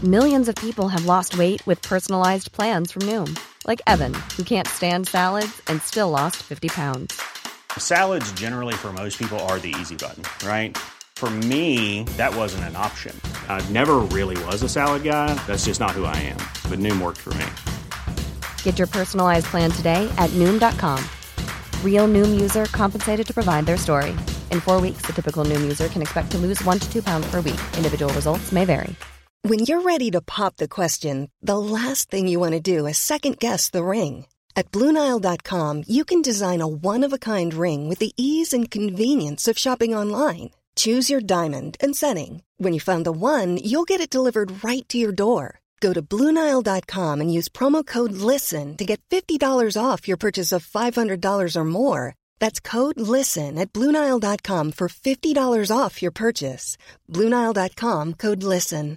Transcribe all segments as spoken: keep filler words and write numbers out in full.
Millions of people have lost weight with personalized plans from Noom. Like Evan, who can't stand salads and still lost fifty pounds. Salads generally for most people are the easy button, right? For me, that wasn't an option. I never really was a salad guy. That's just not who I am. But Noom worked for me. Get your personalized plan today at Noom dot com. Real Noom user compensated to provide their story. In four weeks, the typical Noom user can expect to lose one to two pounds per week. Individual results may vary. When you're ready to pop the question, the last thing you want to do is second-guess the ring. At Blue Nile dot com, you can design a one-of-a-kind ring with the ease and convenience of shopping online. Choose your diamond and setting. When you find the one, you'll get it delivered right to your door. Go to Blue Nile dot com and use promo code LISTEN to get fifty dollars off your purchase of five hundred dollars or more. That's code LISTEN at Blue Nile dot com for fifty dollars off your purchase. Blue Nile dot com, code LISTEN.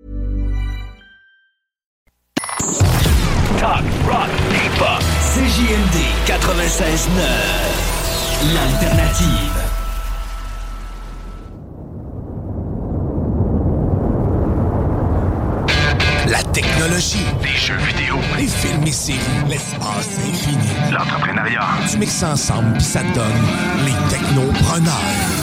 Talk, rock, hip-hop. C J M D quatre-vingt-seize neuf. L'alternative. La technologie, les jeux vidéo, les films et séries, l'espace infini, l'entrepreneuriat. Tu mixes ensemble pis ça donne les technopreneurs.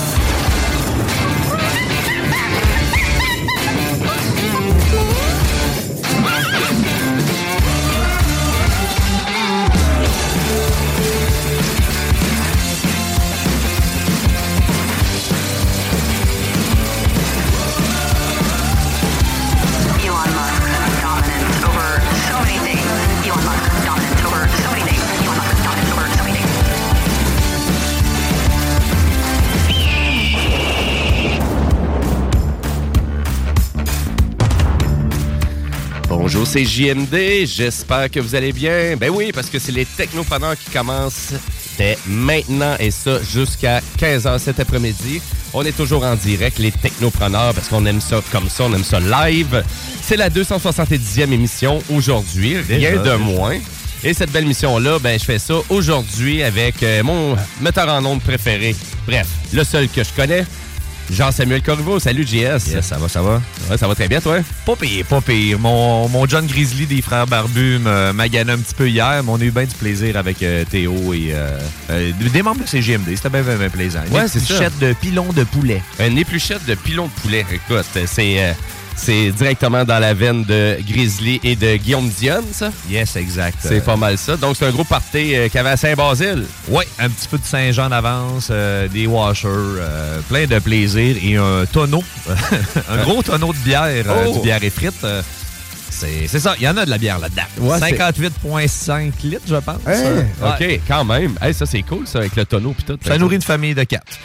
Bonjour, c'est J M D. J'espère que vous allez bien. Ben oui, parce que c'est les technopreneurs qui commencent dès maintenant et ça jusqu'à quinze heures cet après-midi. On est toujours en direct, les technopreneurs, parce qu'on aime ça comme ça, on aime ça live. C'est la deux cent soixante-dixième émission aujourd'hui, rien déjà, de déjà. moins. Et cette belle mission-là, ben je fais ça aujourd'hui avec euh, mon metteur en ondes préféré. Bref, le seul que je connais, Jean-Samuel Corriveau. Salut, J S. Yes, ça va, ça va. Ouais, ça va très bien, toi? Pas pire, pas pire. Mon, mon John Grizzly des Frères Barbus m'a magané un petit peu hier, mais on a eu bien du plaisir avec euh, Théo et euh, euh, des membres de C J M D. C'était bien, bien, bien plaisant. Une ouais, c'est ça. Épluchette de pilon de poulet. Une épluchette de pilon de poulet. Écoute, c'est... Euh, C'est directement dans la veine de Grizzly et de Guillaume Dionne, ça? Yes, exact. C'est euh... pas mal ça. Donc, c'est un gros party euh, qu'il y avait à Saint-Basile. Oui, un petit peu de Saint-Jean d'avance, euh, des washers, euh, plein de plaisir et un tonneau, un gros tonneau de bière, euh, oh. du bière et frites. Euh, c'est, c'est ça, il y en a de la bière là-dedans. Ouais, cinquante-huit virgule cinq litres, je pense. Hey, ouais. OK, quand même. Hey, ça, c'est cool, ça, avec le tonneau puis tout. Ça nourrit une famille de quatre.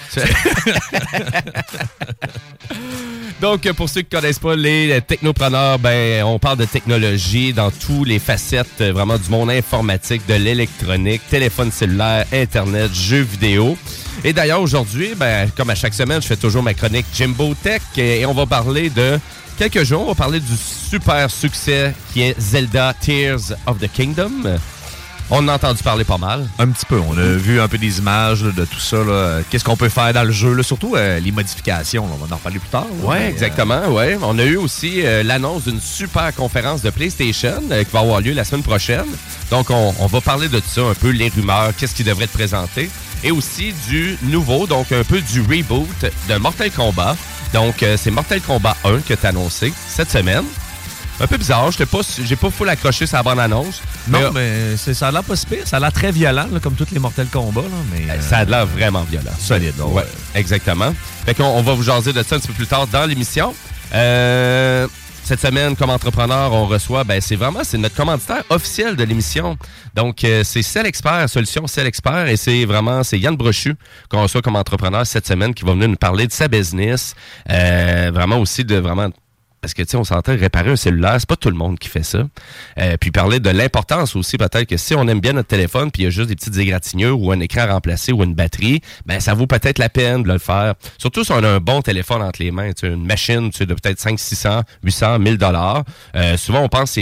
Donc, pour ceux qui ne connaissent pas les technopreneurs, ben, on parle de technologie dans toutes les facettes vraiment du monde informatique, de l'électronique, téléphone cellulaire, Internet, jeux vidéo. Et d'ailleurs, aujourd'hui, ben, comme à chaque semaine, je fais toujours ma chronique Jimbo Tech et on va parler de quelques jours. On va parler du super succès qui est Zelda Tears of the Kingdom. On en a entendu parler pas mal. Un petit peu. On a vu un peu des images là, de tout ça. Là. Qu'est-ce qu'on peut faire dans le jeu? Là? Surtout euh, les modifications. Là. On va en reparler plus tard. Oui, exactement. Euh... Ouais. On a eu aussi euh, l'annonce d'une super conférence de PlayStation euh, qui va avoir lieu la semaine prochaine. Donc, on, on va parler de tout ça, un peu les rumeurs, qu'est-ce qui devrait être présenté. Et aussi du nouveau, donc un peu du reboot de Mortal Kombat. Donc, euh, c'est Mortal Kombat un que tu as annoncé cette semaine. Un peu bizarre, j'étais pas, j'ai pas full accroché sur la bande-annonce. Non, mais, mais c'est, ça a l'air pas si pire. Ça a l'air très violent, là, comme tous les Mortal Kombat. Là, mais, euh, ça a l'air vraiment violent. Solide. Donc, ouais, ouais, exactement. Fait qu'on on va vous jaser de ça un petit peu plus tard dans l'émission. Euh, cette semaine, comme entrepreneur, on reçoit, ben c'est vraiment, c'est notre commanditaire officiel de l'émission. Donc, euh, c'est CellExpert, Solution CellExpert, et c'est vraiment, c'est Yann Brochu qu'on reçoit comme entrepreneur cette semaine qui va venir nous parler de sa business. Euh, vraiment aussi de vraiment... Parce que, tu sais, on s'entend réparer un cellulaire, c'est pas tout le monde qui fait ça. Euh, puis parler de l'importance aussi, peut-être que si on aime bien notre téléphone puis il y a juste des petites égratignures ou un écran remplacé ou une batterie, ben ça vaut peut-être la peine de le faire. Surtout si on a un bon téléphone entre les mains, tu sais, une machine, tu sais, de peut-être cinq cents, six cents, huit cents, mille dollars. Euh, souvent, on pense que c'est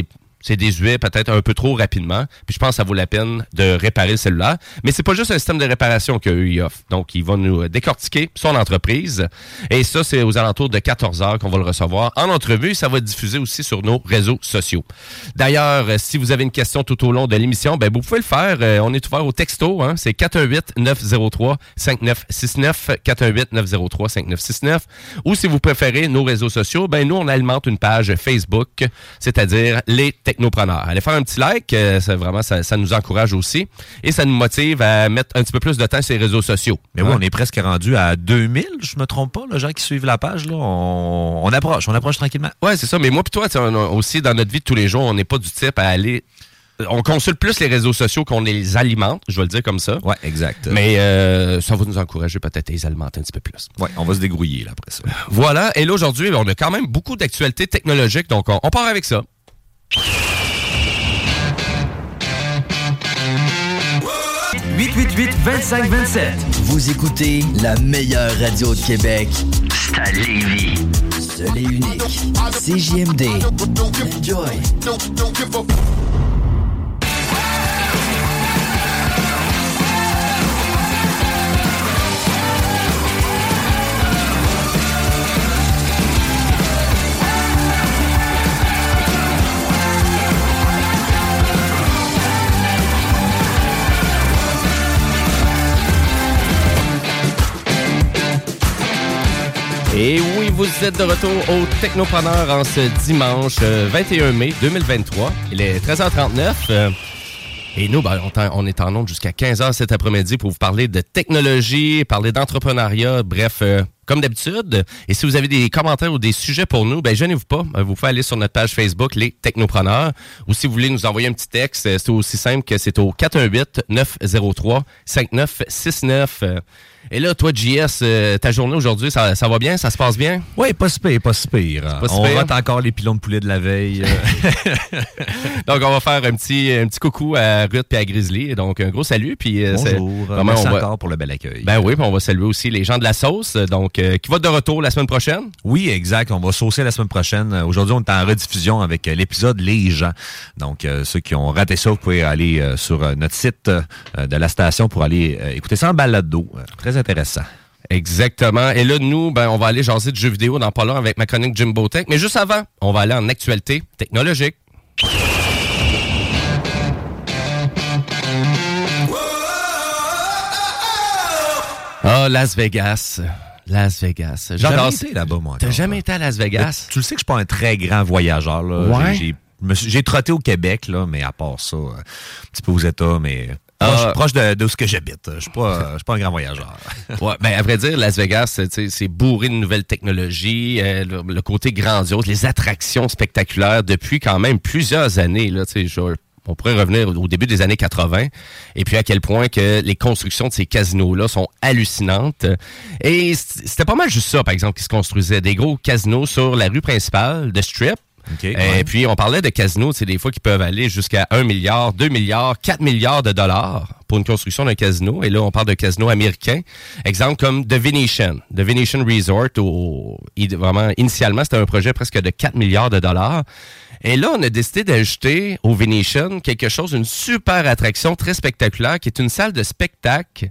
c'est désuet peut-être un peu trop rapidement. Puis je pense que ça vaut la peine de réparer le cellulaire. Mais c'est pas juste un système de réparation qu'eux ils offrent. Donc, ils vont nous décortiquer son entreprise. Et ça, c'est aux alentours de quatorze heures qu'on va le recevoir en entrevue. Ça va être diffusé aussi sur nos réseaux sociaux. D'ailleurs, si vous avez une question tout au long de l'émission, ben vous pouvez le faire. Euh, on est ouvert au texto. Hein? C'est quatre un huit neuf zéro trois cinq neuf six neuf. quatre un huit neuf zéro trois cinq neuf six neuf. Ou si vous préférez nos réseaux sociaux, ben nous, on alimente une page Facebook, c'est-à-dire les Technopreneurs. Allez faire un petit like, euh, ça, vraiment, ça, ça nous encourage aussi et ça nous motive à mettre un petit peu plus de temps sur les réseaux sociaux. Mais hein? Oui, on est presque rendu à deux mille, je me trompe pas, les gens qui suivent la page, là, on, on approche, on approche tranquillement. Oui, c'est ça, mais moi puis toi, on a aussi, dans notre vie de tous les jours, on n'est pas du type à aller... On consulte plus les réseaux sociaux qu'on les alimente, je vais le dire comme ça. Oui, exact. Mais euh, ça va nous encourager peut-être à les alimenter un petit peu plus. Oui, on va se dégrouiller là, après ça. Voilà, et là aujourd'hui, on a quand même beaucoup d'actualités technologiques, donc on, on part avec ça. huit huit huit vingt-cinq vingt-sept. Vous écoutez la meilleure radio de Québec. C'est à Lévis. Seul et unique. C J M D. Enjoy. Et oui, vous êtes de retour au Technopreneur en ce dimanche euh, vingt et un mai deux mille vingt-trois. Il est treize heures trente-neuf. Euh, et nous, ben, on, on est en onde jusqu'à quinze heures cet après-midi pour vous parler de technologie, parler d'entrepreneuriat, bref, euh, comme d'habitude. Et si vous avez des commentaires ou des sujets pour nous, ben gênez-vous pas. Vous pouvez aller sur notre page Facebook, Les Technopreneurs. Ou si vous voulez nous envoyer un petit texte, c'est aussi simple que c'est au quatre un huit neuf zéro trois cinq neuf six neuf. Et là, toi, J S, euh, ta journée aujourd'hui, ça, ça va bien? Ça se passe bien? Oui, pas si pire, pas si pire. Pas si on pire. rate encore les pilons de poulet de la veille. Donc, on va faire un petit, un petit coucou à Ruth et à Grizzly. Donc, un gros salut. Puis, euh, bonjour. C'est, merci on va... encore pour le bel accueil. Ben oui, puis on va saluer aussi les gens de la sauce, donc euh, qui va de retour la semaine prochaine. Oui, exact. On va saucer la semaine prochaine. Aujourd'hui, on est en rediffusion avec l'épisode Les gens. Donc, euh, ceux qui ont raté ça, vous pouvez aller euh, sur euh, notre site euh, de la station pour aller euh, écouter ça en balado. Euh, très intéressant. Exactement. Et là, nous, ben, on va aller jaser de jeux vidéo dans pas long avec ma chronique Jimbo Tech. Mais juste avant, on va aller en actualité technologique. Ah, Las Vegas. Las Vegas. J'adore ça. J'ai jamais été là-bas, moi. T'as jamais été à Las Vegas? Mais tu le sais que je suis pas un très grand voyageur, là. Ouais. J'ai, j'ai, j'ai trotté au Québec, là, mais à part ça, un petit peu aux États, mais... Ah, proche, proche de, de où ce que j'habite. Je suis pas, je suis pas un grand voyageur. Ouais, ben à vrai dire, Las Vegas, c'est bourré de nouvelles technologies, euh, le, le côté grandiose, les attractions spectaculaires depuis quand même plusieurs années. Là, je, on pourrait revenir au début des années quatre-vingts, et puis à quel point que les constructions de ces casinos-là sont hallucinantes. Et c'était pas mal juste ça, par exemple, qui se construisait. Des gros casinos sur la rue principale de Strip. Okay, et ouais. puis, on parlait de casinos, c'est des fois qui peuvent aller jusqu'à un milliard, deux milliards, quatre milliards de dollars pour une construction d'un casino. Et là, on parle de casinos américains. Exemple comme The Venetian. The Venetian Resort, où, vraiment, initialement, c'était un projet presque de quatre milliards de dollars. Et là, on a décidé d'ajouter au Venetian quelque chose, une super attraction très spectaculaire, qui est une salle de spectacle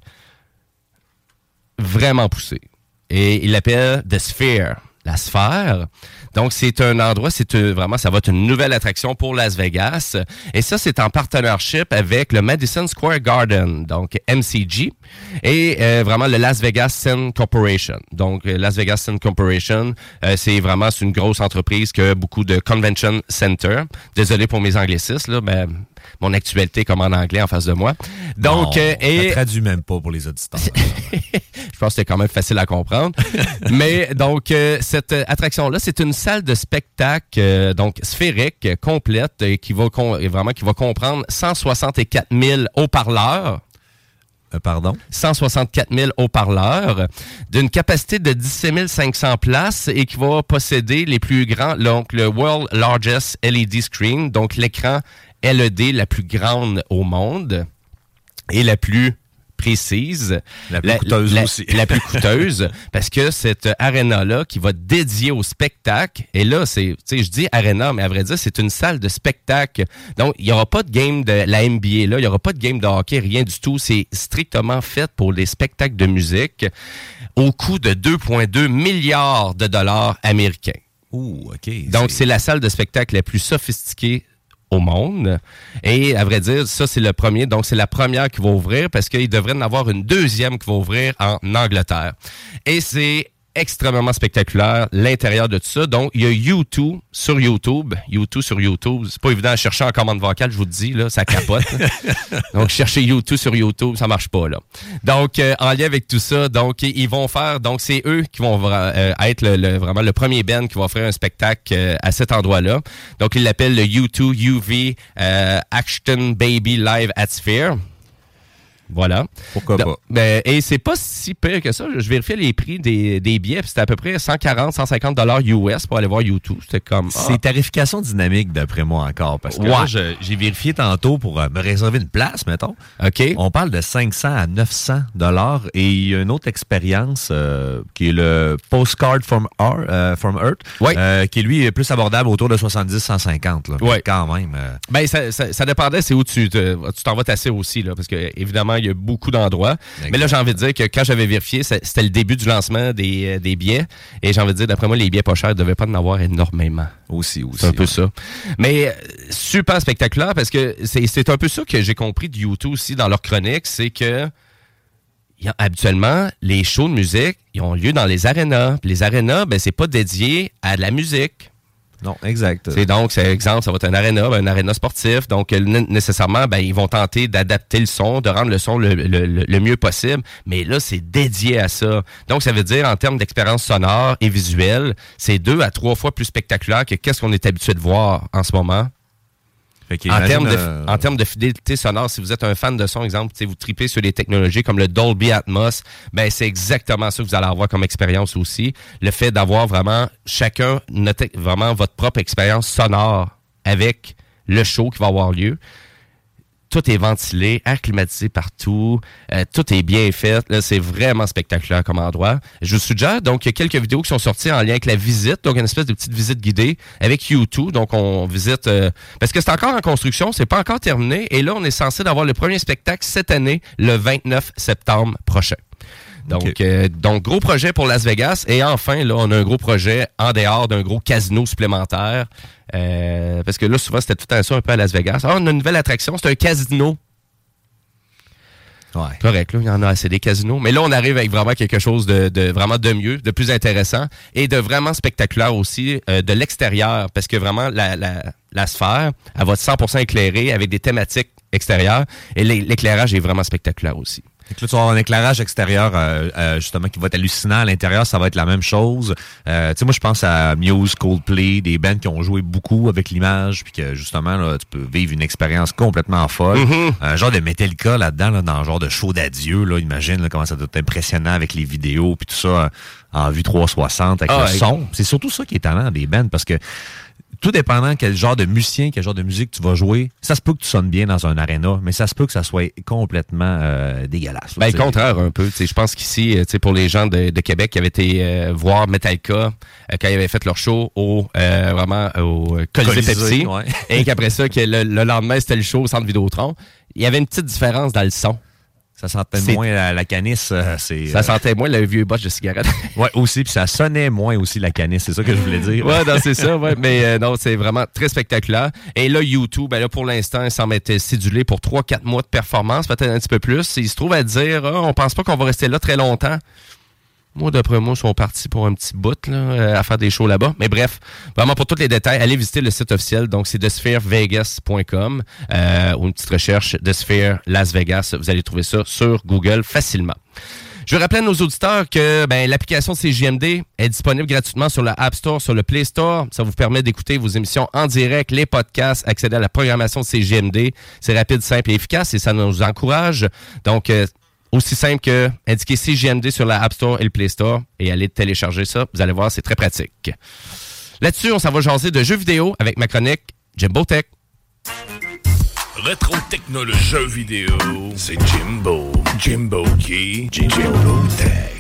vraiment poussée. Et il l'appelle The Sphere. La sphère. Donc, c'est un endroit, c'est un, vraiment, ça va être une nouvelle attraction pour Las Vegas. Et ça, c'est en partnership avec le Madison Square Garden, donc M C G, et euh, vraiment le Las Vegas Sun Corporation. Donc, euh, Las Vegas Sun Corporation, euh, c'est vraiment c'est une grosse entreprise qui a beaucoup de convention center. Désolé pour mes anglicismes, là, mais mon actualité comme en anglais en face de moi. Donc, non, euh, et... ça traduit même pas pour les auditeurs. Je pense que c'était quand même facile à comprendre. Mais donc, euh, cette attraction-là, c'est une salle de spectacle euh, donc sphérique, euh, complète, et qui va com- vraiment qui va comprendre cent soixante-quatre mille haut-parleurs. Euh, pardon? cent soixante-quatre mille haut-parleurs, d'une capacité de dix-sept mille cinq cents places et qui va posséder les plus grands, donc le World Largest L E D Screen, donc l'écran L E D la plus grande au monde et la plus précise. La plus coûteuse la, aussi. La plus coûteuse, parce que cette aréna-là qui va dédiée au spectacle, et là, c'est, tu sais, je dis aréna, mais à vrai dire, c'est une salle de spectacle. Donc, il n'y aura pas de game de la N B A, là, il n'y aura pas de game de hockey, rien du tout. C'est strictement fait pour les spectacles de musique au coût de deux virgule deux milliards de dollars américains. Ouh, OK. Donc, c'est... c'est la salle de spectacle la plus sophistiquée au monde. Et à vrai dire, ça, c'est le premier. Donc, c'est la première qui va ouvrir parce qu'il devrait en avoir une deuxième qui va ouvrir en Angleterre. Et c'est extrêmement spectaculaire, l'intérieur de tout ça. Donc, il y a U deux sur YouTube. U deux sur YouTube, c'est pas évident à chercher en commande vocale, je vous le dis, là, ça capote. Donc, chercher U deux sur YouTube, ça marche pas, là. Donc, euh, en lien avec tout ça, donc, ils vont faire, donc, c'est eux qui vont euh, être le, le, vraiment le premier band qui va offrir un spectacle euh, à cet endroit-là. Donc, ils l'appellent le U deux U V euh, Action Baby Live at Sphere. Voilà. Pourquoi Donc, pas? Ben, et c'est pas si pire que ça. Je vérifiais les prix des, des billets, puis c'était à peu près cent quarante à cent cinquante dollars U S pour aller voir U deux. C'était comme... Ah. C'est tarification dynamique, d'après moi, encore. Parce que ouais. là, je, j'ai vérifié tantôt pour euh, me réserver une place, mettons. OK. On parle de cinq cents à neuf cents dollars. Et il y a une autre expérience euh, qui est le Postcard from, Our, euh, from Earth, ouais. euh, qui, lui, est plus abordable autour de soixante-dix à cent cinquante. Là. Ouais. Quand même. Euh... Ben, ça, ça, ça dépendait, c'est où tu, te, tu t'en vas tasser aussi, là, parce que, évidemment, il y a beaucoup d'endroits. Exactement. Mais là, j'ai envie de dire que quand j'avais vérifié, c'était le début du lancement des, des billets. Et j'ai envie de dire, d'après moi, les billets pas chers ne devaient pas en avoir énormément. Aussi, aussi. C'est un peu ouais. ça. Mais super spectaculaire parce que c'est, c'est un peu ça que j'ai compris de U deux aussi dans leur chronique, c'est que y a, habituellement, les shows de musique, ils ont lieu dans les arénas. Les arénas, ben, c'est pas dédié à de la musique. Non, exact. C'est donc, c'est exemple, ça va être un aréna, ben, un aréna sportif. Donc, n- nécessairement, ben, ils vont tenter d'adapter le son, de rendre le son le, le, le, le mieux possible. Mais là, c'est dédié à ça. Donc, ça veut dire, en termes d'expérience sonore et visuelle, c'est deux à trois fois plus spectaculaire que qu'est-ce qu'on est habitué de voir en ce moment. En termes, de, euh... en termes de fidélité sonore, si vous êtes un fan de son, exemple, vous tripez sur les technologies comme le Dolby Atmos, ben c'est exactement ça que vous allez avoir comme expérience aussi. Le fait d'avoir vraiment chacun notre, vraiment votre propre expérience sonore avec le show qui va avoir lieu. Tout est ventilé, air climatisé partout, euh, tout est bien fait. Là, c'est vraiment spectaculaire comme endroit. Je vous suggère, donc, il y a quelques vidéos qui sont sorties en lien avec la visite, donc une espèce de petite visite guidée avec U deux. Donc, on visite, euh, parce que c'est encore en construction, c'est pas encore terminé, et là, on est censé avoir le premier spectacle cette année, le vingt-neuf septembre prochain. Donc, okay. euh, donc, gros projet pour Las Vegas. Et enfin, là, on a un gros projet en dehors d'un gros casino supplémentaire. Euh, parce que là, souvent, c'était tout un ça un peu à Las Vegas. Ah, on a une nouvelle attraction, c'est un casino. Ouais. Correct, là, il y en a assez des casinos. Mais là, on arrive avec vraiment quelque chose de, de vraiment de mieux, de plus intéressant et de vraiment spectaculaire aussi euh, de l'extérieur. Parce que vraiment, la, la, la sphère, elle va être cent pour cent éclairée avec des thématiques extérieures. Et l'éclairage est vraiment spectaculaire aussi. Donc là, tu vas avoir un éclairage extérieur euh, euh, justement qui va être hallucinant. À l'intérieur, ça va être la même chose. Euh, tu sais, moi, je pense à Muse, Coldplay, des bands qui ont joué beaucoup avec l'image, puis que justement, là, tu peux vivre une expérience complètement folle. Mm-hmm. Un genre de Metallica là-dedans, là, dans un genre de show d'adieu. Là, imagine là, comment ça doit être impressionnant avec les vidéos, puis tout ça en vue trois cent soixante avec ah, le ouais. son. C'est surtout ça qui est talent des bands, parce que tout dépendant quel genre de musicien, quel genre de musique tu vas jouer, ça se peut que tu sonnes bien dans un aréna, mais ça se peut que ça soit complètement euh, dégueulasse. Ben, le contraire un peu. Je pense qu'ici, pour les gens de, de Québec qui avaient été euh, voir Metallica euh, quand ils avaient fait leur show au euh, vraiment au Colisée Pepsi, ouais. Et qu'après ça, que le, le lendemain, c'était le show au Centre Vidéotron, il y avait une petite différence dans le son. Ça sentait c'est... moins la, la canisse. Euh, c'est, ça euh... sentait moins le vieux botch de cigarette. Ouais, aussi. Puis ça sonnait moins aussi la canisse. C'est ça que je voulais dire. Ouais, non, c'est ça. Ouais. Mais euh, non, c'est vraiment très spectaculaire. Et là, U deux, ben là, pour l'instant, il semble être cédulé pour trois à quatre mois de performance, peut-être un petit peu plus. Il se trouve à dire, oh, on pense pas qu'on va rester là très longtemps. Moi, d'après moi, ils sont partis pour un petit bout là, à faire des shows là-bas. Mais bref, vraiment pour tous les détails, allez visiter le site officiel. Donc, c'est the sphere vegas point com euh, ou une petite recherche The Sphere Las Vegas. Vous allez trouver ça sur Google facilement. Je veux rappeler à nos auditeurs que ben, l'application de C J M D est disponible gratuitement sur le App Store, sur le Play Store. Ça vous permet d'écouter vos émissions en direct, les podcasts, accéder à la programmation de C J M D. C'est rapide, simple et efficace et ça nous encourage. Donc, euh, aussi simple que indiquer C J M D sur la App Store et le Play Store et aller télécharger ça. Vous allez voir, c'est très pratique. Là-dessus, on s'en va jaser de jeux vidéo avec ma chronique Jimbo Tech. Rétro technologie, jeux vidéo, c'est Jimbo. Jimbo Key, Jimbo Tech.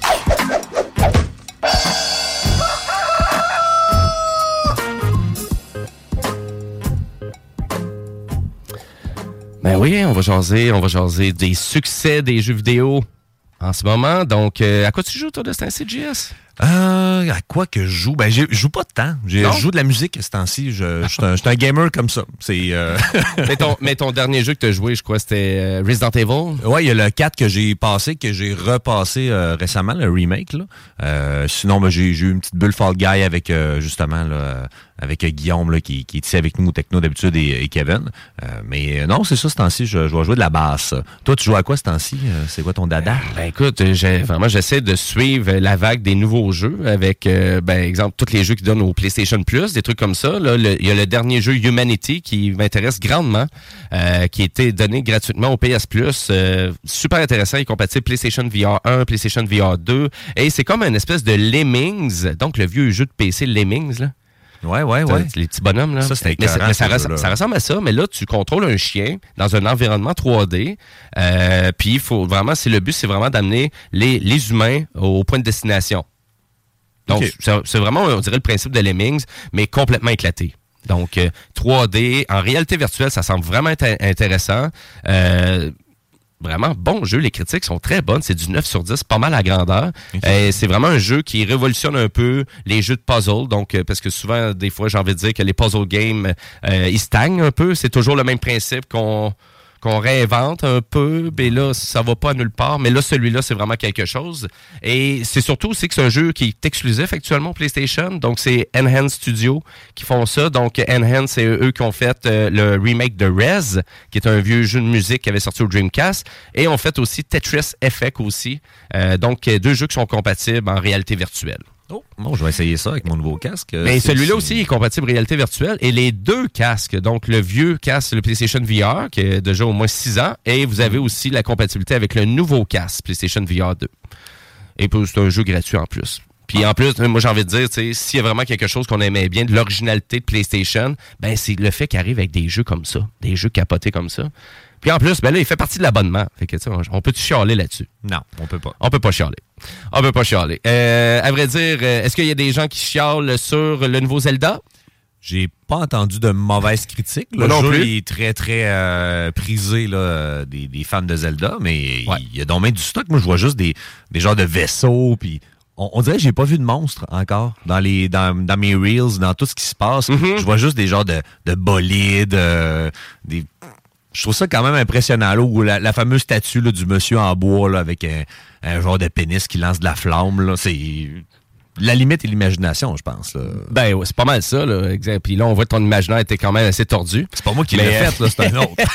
Ben oui, on va jaser, on va jaser des succès des jeux vidéo en ce moment. Donc, euh, à quoi tu joues, toi, de ce temps-ci, J S? Euh, à quoi que je joue? Ben, je joue pas de temps. Je joue de la musique ce temps-ci. Je, je, suis un, je suis un gamer comme ça. C'est, euh... mais, ton, mais ton dernier jeu que tu as joué, je crois, c'était euh, Resident Evil? Ouais, il y a le quatre que j'ai passé, que j'ai repassé euh, récemment, le remake. Là. Euh, sinon, ben, j'ai, j'ai eu une petite bulle Fall Guy avec, euh, justement, là, avec euh, Guillaume, là, qui, qui est ici avec nous au Techno d'habitude, et, et Kevin. Euh, mais euh, non, c'est ça, ce temps-ci, je, je vais jouer de la basse. Toi, tu joues à quoi ce temps-ci? C'est quoi ton dada? Ben écoute, j'ai, vraiment, j'essaie de suivre la vague des nouveaux jeux avec, euh, ben exemple, tous les jeux qui donnent au PlayStation Plus, des trucs comme ça. Là, le, il y a le dernier jeu Humanity qui m'intéresse grandement, euh, qui a été donné gratuitement au P S Plus. Euh, super intéressant, il est compatible PlayStation V R un, PlayStation V R deux. Et c'est comme une espèce de Lemmings, donc le vieux jeu de P C Lemmings, là. Ouais, ouais, ouais. Les petits bonhommes, là. Ça, c'était mais, écœurant, mais ça, ce res- ça ressemble à ça, mais là, tu contrôles un chien dans un environnement trois D. Euh, puis, il faut vraiment, c'est le but, c'est vraiment d'amener les, les humains au point de destination. Donc, okay. c'est, c'est vraiment, on dirait, le principe de Lemmings, mais complètement éclaté. Donc, euh, trois D, en réalité virtuelle, ça semble vraiment int- intéressant. Euh, Vraiment bon jeu, les critiques sont très bonnes, c'est du neuf sur dix, pas mal à grandeur. Okay. Euh, c'est vraiment un jeu qui révolutionne un peu les jeux de puzzle, donc euh, parce que souvent, des fois, j'ai envie de dire que les puzzle games, euh, ils stagnent un peu, c'est toujours le même principe qu'on qu'on réinvente un peu, mais là, ça va pas à nulle part. Mais là, celui-là, c'est vraiment quelque chose. Et c'est surtout aussi que c'est un jeu qui est exclusif actuellement au PlayStation. Donc, c'est Enhance Studio qui font ça. Donc, Enhance, c'est eux qui ont fait euh, le remake de Rez, qui est un vieux jeu de musique qui avait sorti au Dreamcast. Et ont fait aussi Tetris Effect aussi. Euh, donc, deux jeux qui sont compatibles en réalité virtuelle. Oh, bon, je vais essayer ça avec mon nouveau casque. Mais c'est, celui-là c'est... aussi est compatible réalité virtuelle. Et les deux casques, donc le vieux casque, le PlayStation V R, qui a déjà au moins six ans, et vous avez aussi la compatibilité avec le nouveau casque PlayStation V R deux. Et puis, c'est un jeu gratuit en plus. Puis ah. en plus, moi j'ai envie de dire, tu sais, s'il y a vraiment quelque chose qu'on aimait bien de l'originalité de PlayStation, ben c'est le fait qu'il arrive avec des jeux comme ça, des jeux capotés comme ça. Puis en plus, ben là, il fait partie de l'abonnement. Fait que, tu sais, on peut-tu chialer là-dessus? Non, on peut pas. On peut pas chialer. On peut pas chialer. Euh, à vrai dire, est-ce qu'il y a des gens qui chialent sur le nouveau Zelda? J'ai pas entendu de mauvaises critiques. Le non jeu plus. est très, très euh, prisé là, des, des fans de Zelda, mais ouais. il y a donc même du stock. Moi, je vois juste des, des genres de vaisseaux, puis... On, on dirait que j'ai pas vu de monstres encore dans les dans, dans mes reels, dans tout ce qui se passe. Mm-hmm. Je vois juste des genres de, de bolides, euh, des... Je trouve ça quand même impressionnant. Là, où la, la fameuse statue là, du monsieur en bois là, avec un, un genre de pénis qui lance de la flamme, là, c'est... La limite est l'imagination, je pense. Là. Ben, ouais, c'est pas mal ça. Là. Puis là, on voit que ton imaginaire était quand même assez tordu. C'est pas moi qui l'ai mais... fait, là, c'est un autre.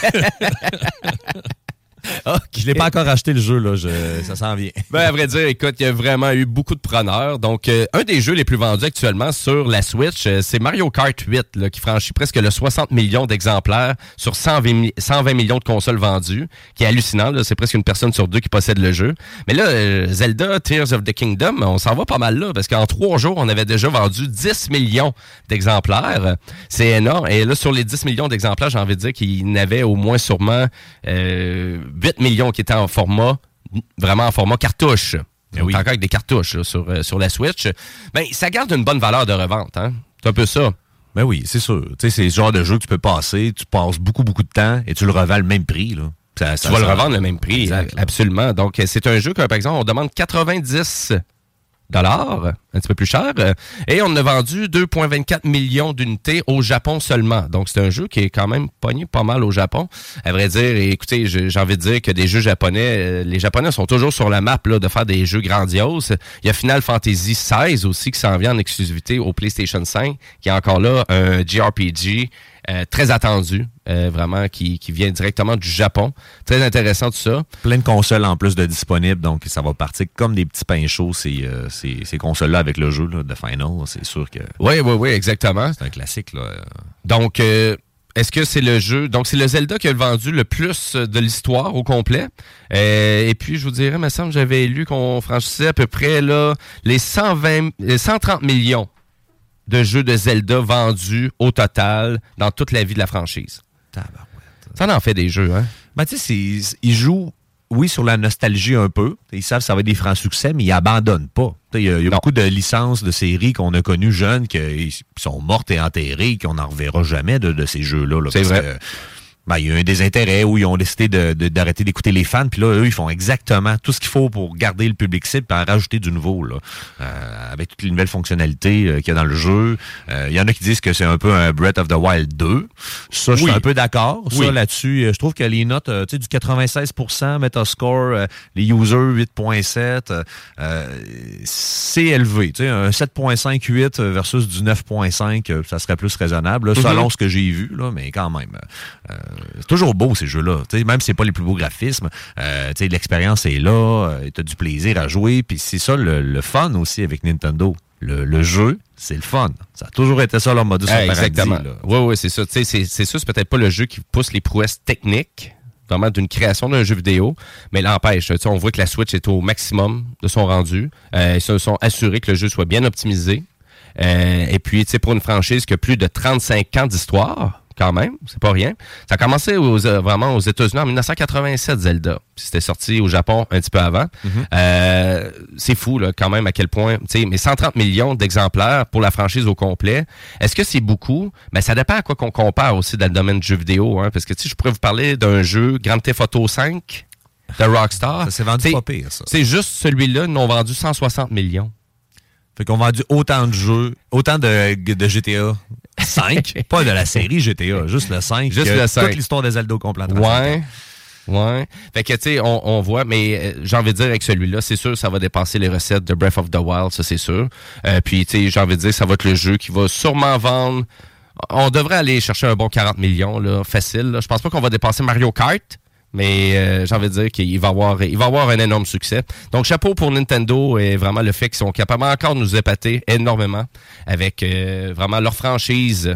Okay. Je l'ai pas encore acheté le jeu, là. Je, ça s'en vient. Ben, à vrai dire, écoute, il y a vraiment eu beaucoup de preneurs. Donc, euh, un des jeux les plus vendus actuellement sur la Switch, euh, c'est Mario Kart huit, là, qui franchit presque le soixante millions d'exemplaires sur cent vingt millions de consoles vendues, qui est hallucinant. Là. C'est presque une personne sur deux qui possède le jeu. Mais là, euh, Zelda, Tears of the Kingdom, on s'en va pas mal là, parce qu'en trois jours, on avait déjà vendu dix millions d'exemplaires. C'est énorme. Et là, sur les dix millions d'exemplaires, j'ai envie de dire qu'il y en avait au moins sûrement... Euh, huit millions qui étaient en format, vraiment en format cartouche. Eh oui. Encore avec des cartouches là, sur, euh, sur la Switch. Ben, ça garde une bonne valeur de revente. Hein? C'est un peu ça. Ben oui, c'est sûr. Tu sais, c'est le genre de jeu que tu peux passer, tu passes beaucoup, beaucoup de temps et tu le revends le même prix. Là. Ça, tu ça, vas ça, le revendre le même prix, exact, absolument. Donc, c'est un jeu que, par exemple, on demande quatre-vingt-dix dollars, un petit peu plus cher, et on a vendu deux virgule vingt-quatre millions d'unités au Japon seulement. Donc, c'est un jeu qui est quand même pogné pas mal au Japon. À vrai dire, écoutez, j'ai envie de dire que des jeux japonais, les Japonais sont toujours sur la map là, de faire des jeux grandioses. Il y a Final Fantasy seize aussi qui s'en vient en exclusivité au PlayStation cinq, qui est encore là un J R P G euh, très attendu, euh, vraiment, qui, qui vient directement du Japon. Très intéressant tout ça. Plein de consoles en plus de disponibles, donc ça va partir comme des petits pains chauds, ces, euh, ces, ces consoles-là avec le jeu là, de Final. C'est sûr que... Oui, oui, oui, exactement. C'est un classique, là. Donc... Euh, Est-ce que c'est le jeu... Donc, c'est le Zelda qui a vendu le plus de l'histoire au complet. Euh, et puis, je vous dirais, il me semble que j'avais lu qu'on franchissait à peu près là, les cent vingt, les cent trente millions de jeux de Zelda vendus au total dans toute la vie de la franchise. Tabarouette. Ça en fait des jeux, hein? Ben, tu sais, ils jouent, oui, sur la nostalgie un peu. Ils savent que ça va être des francs succès, mais ils abandonnent pas. Il y a, y a beaucoup de licences de séries qu'on a connues jeunes qui sont mortes et enterrées, qu'on n'en reverra jamais de, de ces jeux-là. Là, C'est vrai. Que, ben, il y a un désintérêt où ils ont décidé de, de, d'arrêter d'écouter les fans. Puis là, eux, ils font exactement tout ce qu'il faut pour garder le public cible et en rajouter du nouveau, là, euh, avec toutes les nouvelles fonctionnalités euh, qu'il y a dans le jeu. Il euh, y en a qui disent que c'est un peu un Breath of the Wild deux. Ça, je suis Oui. un peu d'accord. Oui. Ça, là-dessus, euh, je trouve que les notes, euh, tu sais, du quatre-vingt-seize pour cent Metascore, euh, les users huit virgule sept, euh, c'est élevé. Tu sais, un sept virgule cinq huit versus du neuf virgule cinq, euh, ça serait plus raisonnable, là, selon Mm-hmm. ce que j'ai vu, là, mais quand même. Euh, c'est toujours beau, ces jeux-là. T'sais, même si c'est pas les plus beaux graphismes, euh, l'expérience est là, euh, t'as du plaisir à jouer, puis c'est ça le, le fun aussi avec Nintendo. Le, le jeu, c'est le fun. Ça a toujours été ça leur modus Ah, operandi. exactement. Là. Oui, oui, c'est ça. C'est, c'est sûr, c'est peut-être pas le jeu qui pousse les prouesses techniques, vraiment d'une création d'un jeu vidéo, mais l'empêche. On voit que la Switch est au maximum de son rendu. Euh, ils se sont assurés que le jeu soit bien optimisé. Euh, et puis, tu sais, pour une franchise qui a plus de trente-cinq ans d'histoire, quand même, c'est pas rien. Ça a commencé aux, euh, vraiment aux États-Unis en dix-neuf cent quatre-vingt-sept, Zelda. Puis c'était sorti au Japon un petit peu avant. Mm-hmm. Euh, c'est fou, là, quand même, à quel point, tu sais, mais cent trente millions d'exemplaires pour la franchise au complet. Est-ce que c'est beaucoup? Ben, ça dépend à quoi qu'on compare aussi dans le domaine du jeu vidéo, hein, parce que, tu sais, je pourrais vous parler d'un jeu Grand Theft Auto cinq de Rockstar. Ça s'est vendu T'sais, pas pire, ça. C'est juste celui-là, ils ont vendu cent soixante millions. Fait qu'on a vendu autant de jeux, autant de, de G T A cinq, pas de la série G T A, juste le cinq. Juste le cinq. Toute l'histoire de Zelda au complet. Ouais. Ouais. Fait que, tu sais, on, on voit, mais euh, j'ai envie de dire avec celui-là, c'est sûr, ça va dépasser les recettes de Breath of the Wild, ça, c'est sûr. Euh, puis, tu sais, j'ai envie de dire, ça va être le jeu qui va sûrement vendre. On devrait aller chercher un bon quarante millions, là, facile. Là. Je pense pas qu'on va dépasser Mario Kart. Mais euh, j'ai envie de dire qu'il va avoir, il va avoir un énorme succès. Donc, chapeau pour Nintendo et vraiment le fait qu'ils sont capables encore de nous épater énormément avec euh, vraiment leur franchise.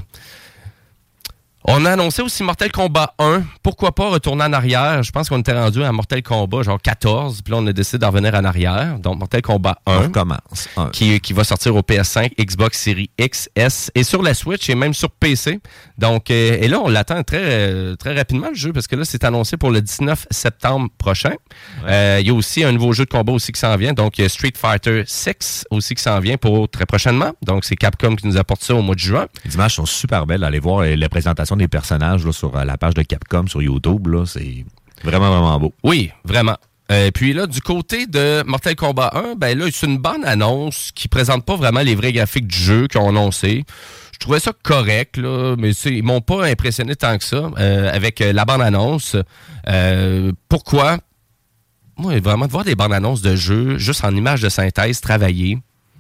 On a annoncé aussi Mortal Kombat un. Pourquoi pas retourner en arrière? Je pense qu'on était rendu à Mortal Kombat genre quatorze, puis là on a décidé d'en revenir en arrière. Donc Mortal Kombat un. On commence. Un. Qui, qui va sortir au P S cinq, Xbox Series X, S et sur la Switch et même sur P C. Donc, euh, et là on l'attend très, euh, très rapidement le jeu parce que là c'est annoncé pour le dix-neuf septembre prochain. Il ouais. euh, y a aussi un nouveau jeu de combat aussi qui s'en vient. Donc, il y a Street Fighter six aussi qui s'en vient pour très prochainement. Donc, c'est Capcom qui nous apporte ça au mois de juin. Les images sont super belles. Allez voir les présentations des personnages là, sur la page de Capcom sur YouTube. Là, c'est vraiment, vraiment beau. Oui, vraiment. Euh, puis là, du côté de Mortal Kombat un, ben là, c'est une bonne annonce qui présente pas vraiment les vrais graphiques du jeu qu'ils ont annoncé. Je trouvais ça correct, là, mais ils m'ont pas impressionné tant que ça euh, avec euh, la bande-annonce. Euh, pourquoi? Moi, vraiment, de voir des bandes-annonces de jeux juste en images de synthèse travaillées,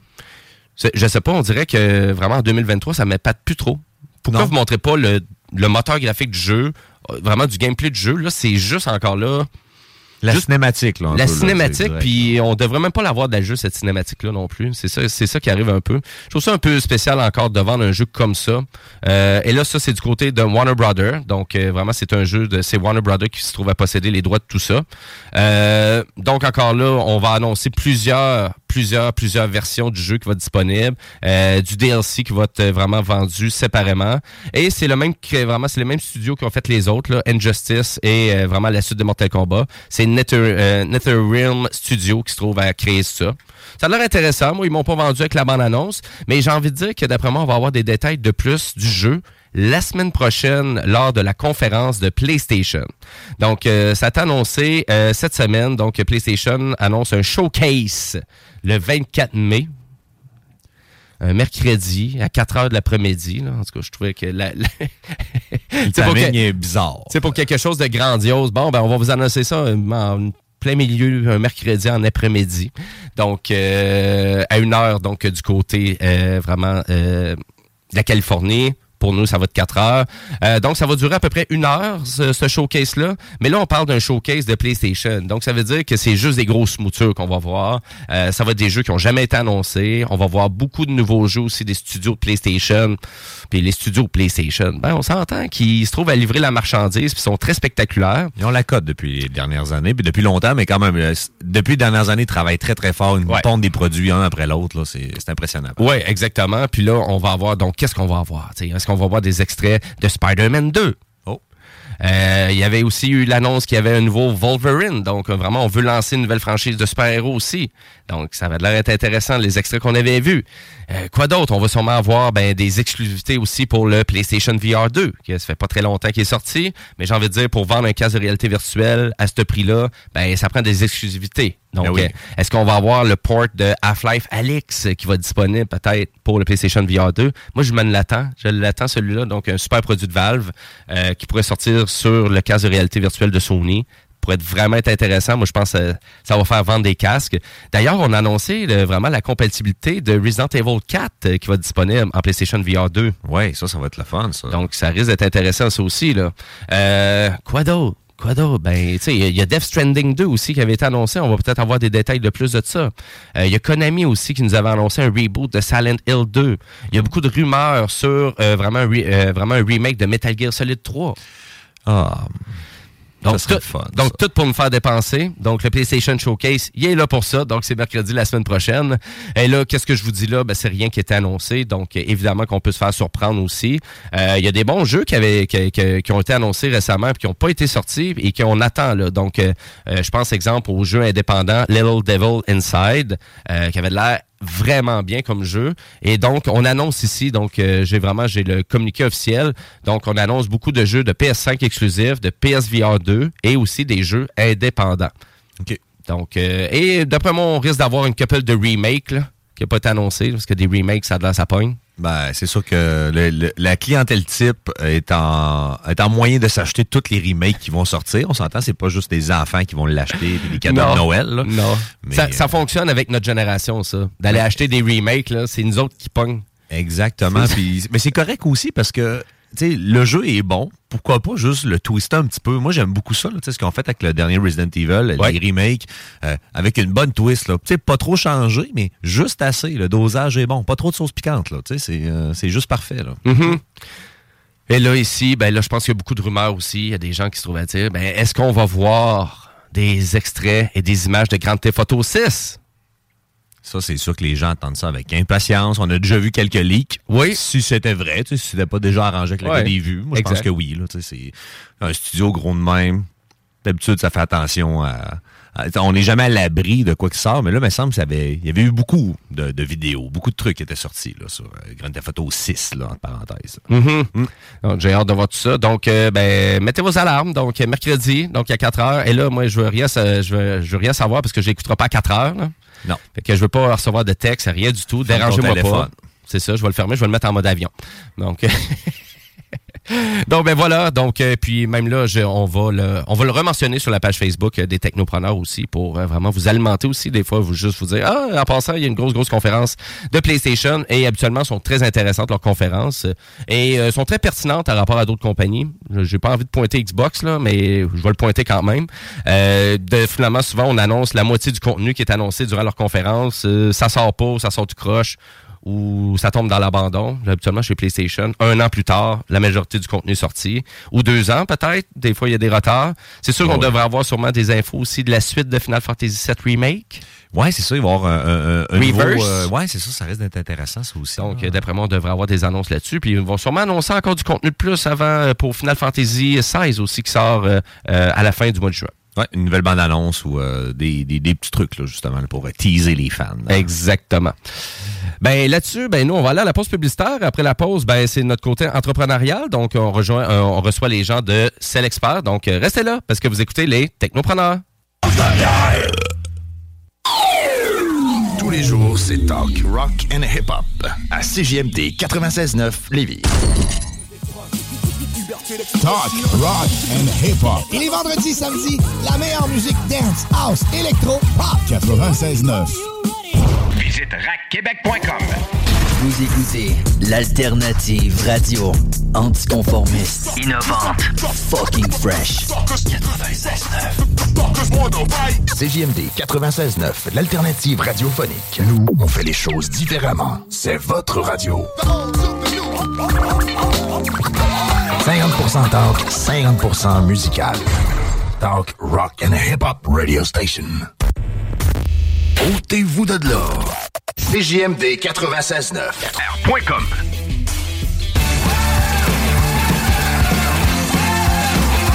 je sais pas, on dirait que vraiment en deux mille vingt-trois, ça m'épate plus trop. Pourquoi non. vous montrez pas le, le moteur graphique du jeu, vraiment du gameplay du jeu? Là, c'est juste encore là... La juste cinématique, là. La peu, cinématique, puis on devrait même pas l'avoir dans le jeu, cette cinématique-là non plus. C'est ça, c'est ça qui arrive un peu. Je trouve ça un peu spécial encore de vendre un jeu comme ça. Euh, et là, ça, c'est du côté de Warner Brothers. Donc, euh, vraiment, c'est un jeu de... C'est Warner Brothers qui se trouve à posséder les droits de tout ça. Euh, donc, encore là, on va annoncer plusieurs... plusieurs, plusieurs versions du jeu qui va être disponible, euh, du D L C qui va être vraiment vendu séparément. Et c'est le même vraiment c'est les mêmes studios qui ont fait les autres, là, Injustice et euh, vraiment la suite de Mortal Kombat. C'est Nether, euh, NetherRealm Studio qui se trouve à créer ça. Ça a l'air intéressant. Moi, ils m'ont pas vendu avec la bande-annonce, mais j'ai envie de dire que d'après moi, on va avoir des détails de plus du jeu la semaine prochaine lors de la conférence de PlayStation. Donc, euh, ça a été annoncé euh, cette semaine. Donc, PlayStation annonce un showcase le vingt-quatre mai. Un mercredi à quatre heures de l'après-midi. Là. En tout cas, je trouvais que... La, la... Le timing que... est bizarre. C'est pour quelque chose de grandiose. Bon, ben on va vous annoncer ça en plein milieu, un mercredi en après-midi. Donc, euh, à une heure, donc, du côté euh, vraiment euh, de la Californie. Pour nous, ça va être quatre heures. Euh, donc, ça va durer à peu près une heure, ce, ce showcase-là. Mais là, on parle d'un showcase de PlayStation. Donc, ça veut dire que c'est juste des grosses moutures qu'on va voir. Euh, ça va être des jeux qui n'ont jamais été annoncés. On va voir beaucoup de nouveaux jeux aussi des studios de PlayStation. Puis les studios PlayStation, ben, on s'entend qu'ils se trouvent à livrer la marchandise puis sont très spectaculaires. Ils ont la cote depuis les dernières années, puis depuis longtemps, mais quand même, depuis les dernières années, ils travaillent très, très fort. Ils ouais. pondent des produits un après l'autre. Là, c'est, c'est impressionnant. Oui, exactement. Puis là, on va avoir... Donc, qu'est-ce qu'on va avoir? T'sais, est-ce qu'on On va voir des extraits de Spider-Man deux. Oh. Euh, il y avait aussi eu l'annonce qu'il y avait un nouveau Wolverine. Donc, euh, vraiment, on veut lancer une nouvelle franchise de super-héros aussi. Donc, ça va l'air être intéressant, les extraits qu'on avait vus. Euh, quoi d'autre? On va sûrement avoir ben, des exclusivités aussi pour le PlayStation V R deux, qui ça fait pas très longtemps qu'il est sorti. Mais j'ai envie de dire, pour vendre un casque de réalité virtuelle à ce prix-là, ben ça prend des exclusivités. Donc, ben oui. euh, est-ce qu'on va avoir le port de Half-Life Alyx qui va être disponible peut-être pour le PlayStation V R deux? Moi, je me l'attends. Je l'attends, celui-là. Donc, un super produit de Valve euh, qui pourrait sortir sur le casque de réalité virtuelle de Sony. Pourrait être vraiment être intéressant. Moi, je pense que ça va faire vendre des casques. D'ailleurs, on a annoncé le, vraiment la compatibilité de Resident Evil quatre euh, qui va être disponible en PlayStation V R deux. Oui, ça, ça va être le fun, ça. Donc, ça risque d'être intéressant, ça aussi, là. Euh, quoi d'autre? Quoi d'autre? Ben, tu sais, il y, y a Death Stranding deux aussi qui avait été annoncé. On va peut-être avoir des détails de plus de ça. Il euh, y a Konami aussi qui nous avait annoncé un reboot de Silent Hill deux. Il y a beaucoup de rumeurs sur euh, vraiment, un re- euh, vraiment un remake de Metal Gear Solid trois. Ah... Donc, tout, fun, donc tout pour nous faire dépenser. Donc, le PlayStation Showcase, il est là pour ça. Donc, c'est mercredi la semaine prochaine. Et là, qu'est-ce que je vous dis là? Ben, c'est rien qui était annoncé. Donc, évidemment qu'on peut se faire surprendre aussi. Euh, il y a des bons jeux qui, avaient, qui, qui, qui ont été annoncés récemment et qui n'ont pas été sortis et qu'on attend. Là. Donc, euh, je pense, exemple, au jeu indépendant Little Devil Inside, euh, qui avait de l'air vraiment bien comme jeu. Et donc, on annonce ici, donc euh, j'ai vraiment, j'ai le communiqué officiel. Donc, on annonce beaucoup de jeux de P S cinq exclusifs, de P S V R deux et aussi des jeux indépendants. OK. Donc, euh, et d'après moi, on risque d'avoir une couple de remakes là, qui n'a pas été annoncé, parce que des remakes, ça a de l'air, ça pogne. Ben, c'est sûr que le, le, la clientèle type est en, est en moyen de s'acheter tous les remakes qui vont sortir. On s'entend, c'est pas juste des enfants qui vont l'acheter, des cadeaux non, de Noël. Là. Non, mais, ça, ça fonctionne avec notre génération, ça. D'aller ouais. acheter des remakes, là, c'est nous autres qui pognent. Exactement. Puis, mais c'est correct aussi parce que tu sais, le jeu est bon. Pourquoi pas juste le twister un petit peu? Moi, j'aime beaucoup ça, là, ce qu'on fait avec le dernier Resident Evil, ouais. les remakes, euh, avec une bonne twist. Là. Pas trop changé, mais juste assez. Le dosage est bon. Pas trop de sauce piquante. Là. C'est, euh, c'est juste parfait. Là. Mm-hmm. Et là, ici, ben là, je pense qu'il y a beaucoup de rumeurs aussi. Il y a des gens qui se trouvent à dire, ben, est-ce qu'on va voir des extraits et des images de Grand Theft Auto six? Ça, c'est sûr que les gens attendent ça avec impatience. On a déjà vu quelques leaks. Oui. Si c'était vrai, si c'était pas déjà arrangé avec le ouais. gars des vues. Moi, exact. je pense que oui. Là, c'est un studio gros de même. D'habitude, ça fait attention à... à on n'est jamais à l'abri de quoi qui sort, mais là, il me semble qu'il y avait, il y avait eu beaucoup de, de vidéos, beaucoup de trucs qui étaient sortis là, sur euh, Grand Theft Auto six, là, entre parenthèses. Mm-hmm. Mm. Donc, j'ai hâte de voir tout ça. Donc, euh, ben, mettez vos alarmes. Donc, mercredi, donc à quatre heures. Et là, moi, je veux rien, je veux, je veux rien savoir parce que je n'écouterai pas à quatre heures. Là. Non. Fait que je veux pas recevoir de texte, rien du tout. Dérangez-moi pas. C'est ça, je vais le fermer, je vais le mettre en mode avion. Donc, donc ben voilà. Donc, euh, puis même là, je, on va le, on va le rementionner sur la page Facebook euh, des Technopreneurs aussi pour euh, vraiment vous alimenter aussi. Des fois, vous juste vous dire, ah, en passant, il y a une grosse, grosse conférence de PlayStation et habituellement, sont très intéressantes leurs conférences et euh, sont très pertinentes par rapport à d'autres compagnies. J'ai pas envie de pointer Xbox, là, mais je vais le pointer quand même. Euh, de, finalement, souvent, on annonce la moitié du contenu qui est annoncé durant leur conférence. Euh, ça sort pas, ça sort du croche. Ou ça tombe dans l'abandon, habituellement chez PlayStation. Un an plus tard, la majorité du contenu est sorti. Ou deux ans peut-être, des fois il y a des retards. C'est sûr oh qu'on ouais. devrait avoir sûrement des infos aussi de la suite de Final Fantasy sept Remake. Ouais, c'est ça, il va y avoir un, un, un Reverse. Nouveau, euh, ouais, c'est ça, ça risque d'être intéressant ça aussi. Donc, là. d'après moi, on devrait avoir des annonces là-dessus. Puis ils vont sûrement annoncer encore du contenu de plus avant pour Final Fantasy seize aussi qui sort euh, euh, à la fin du mois de juin. Ouais, une nouvelle bande-annonce ou euh, des, des, des petits trucs là, justement là, pour euh, teaser les fans. Là. Exactement. Ben là-dessus, ben nous on va aller à la pause publicitaire. Après la pause, ben c'est notre côté entrepreneurial. Donc on rejoint, euh, on reçoit les gens de Cellexpert. Donc euh, restez là parce que vous écoutez les Technopreneurs. Tous les jours, c'est talk, rock and hip-hop à C J M D quatre-vingt-seize neuf Lévis. Talk, rock and hip-hop. Et les vendredis, samedis, la meilleure musique dance, house, électro, pop. quatre-vingt-seize neuf. Visite rack québec point com. Vous écoutez l'alternative radio anticonformiste, innovante, fucking fresh. quatre-vingt-seize neuf. C J M D quatre-vingt-seize neuf, l'alternative radiophonique. Nous, on fait les choses différemment. C'est votre radio. cinquante pour cent talk, cinquante pour cent musical. Talk, rock and hip-hop radio station. Ôtez-vous de là. C J M D quatre-vingt-seize neuf. R point com.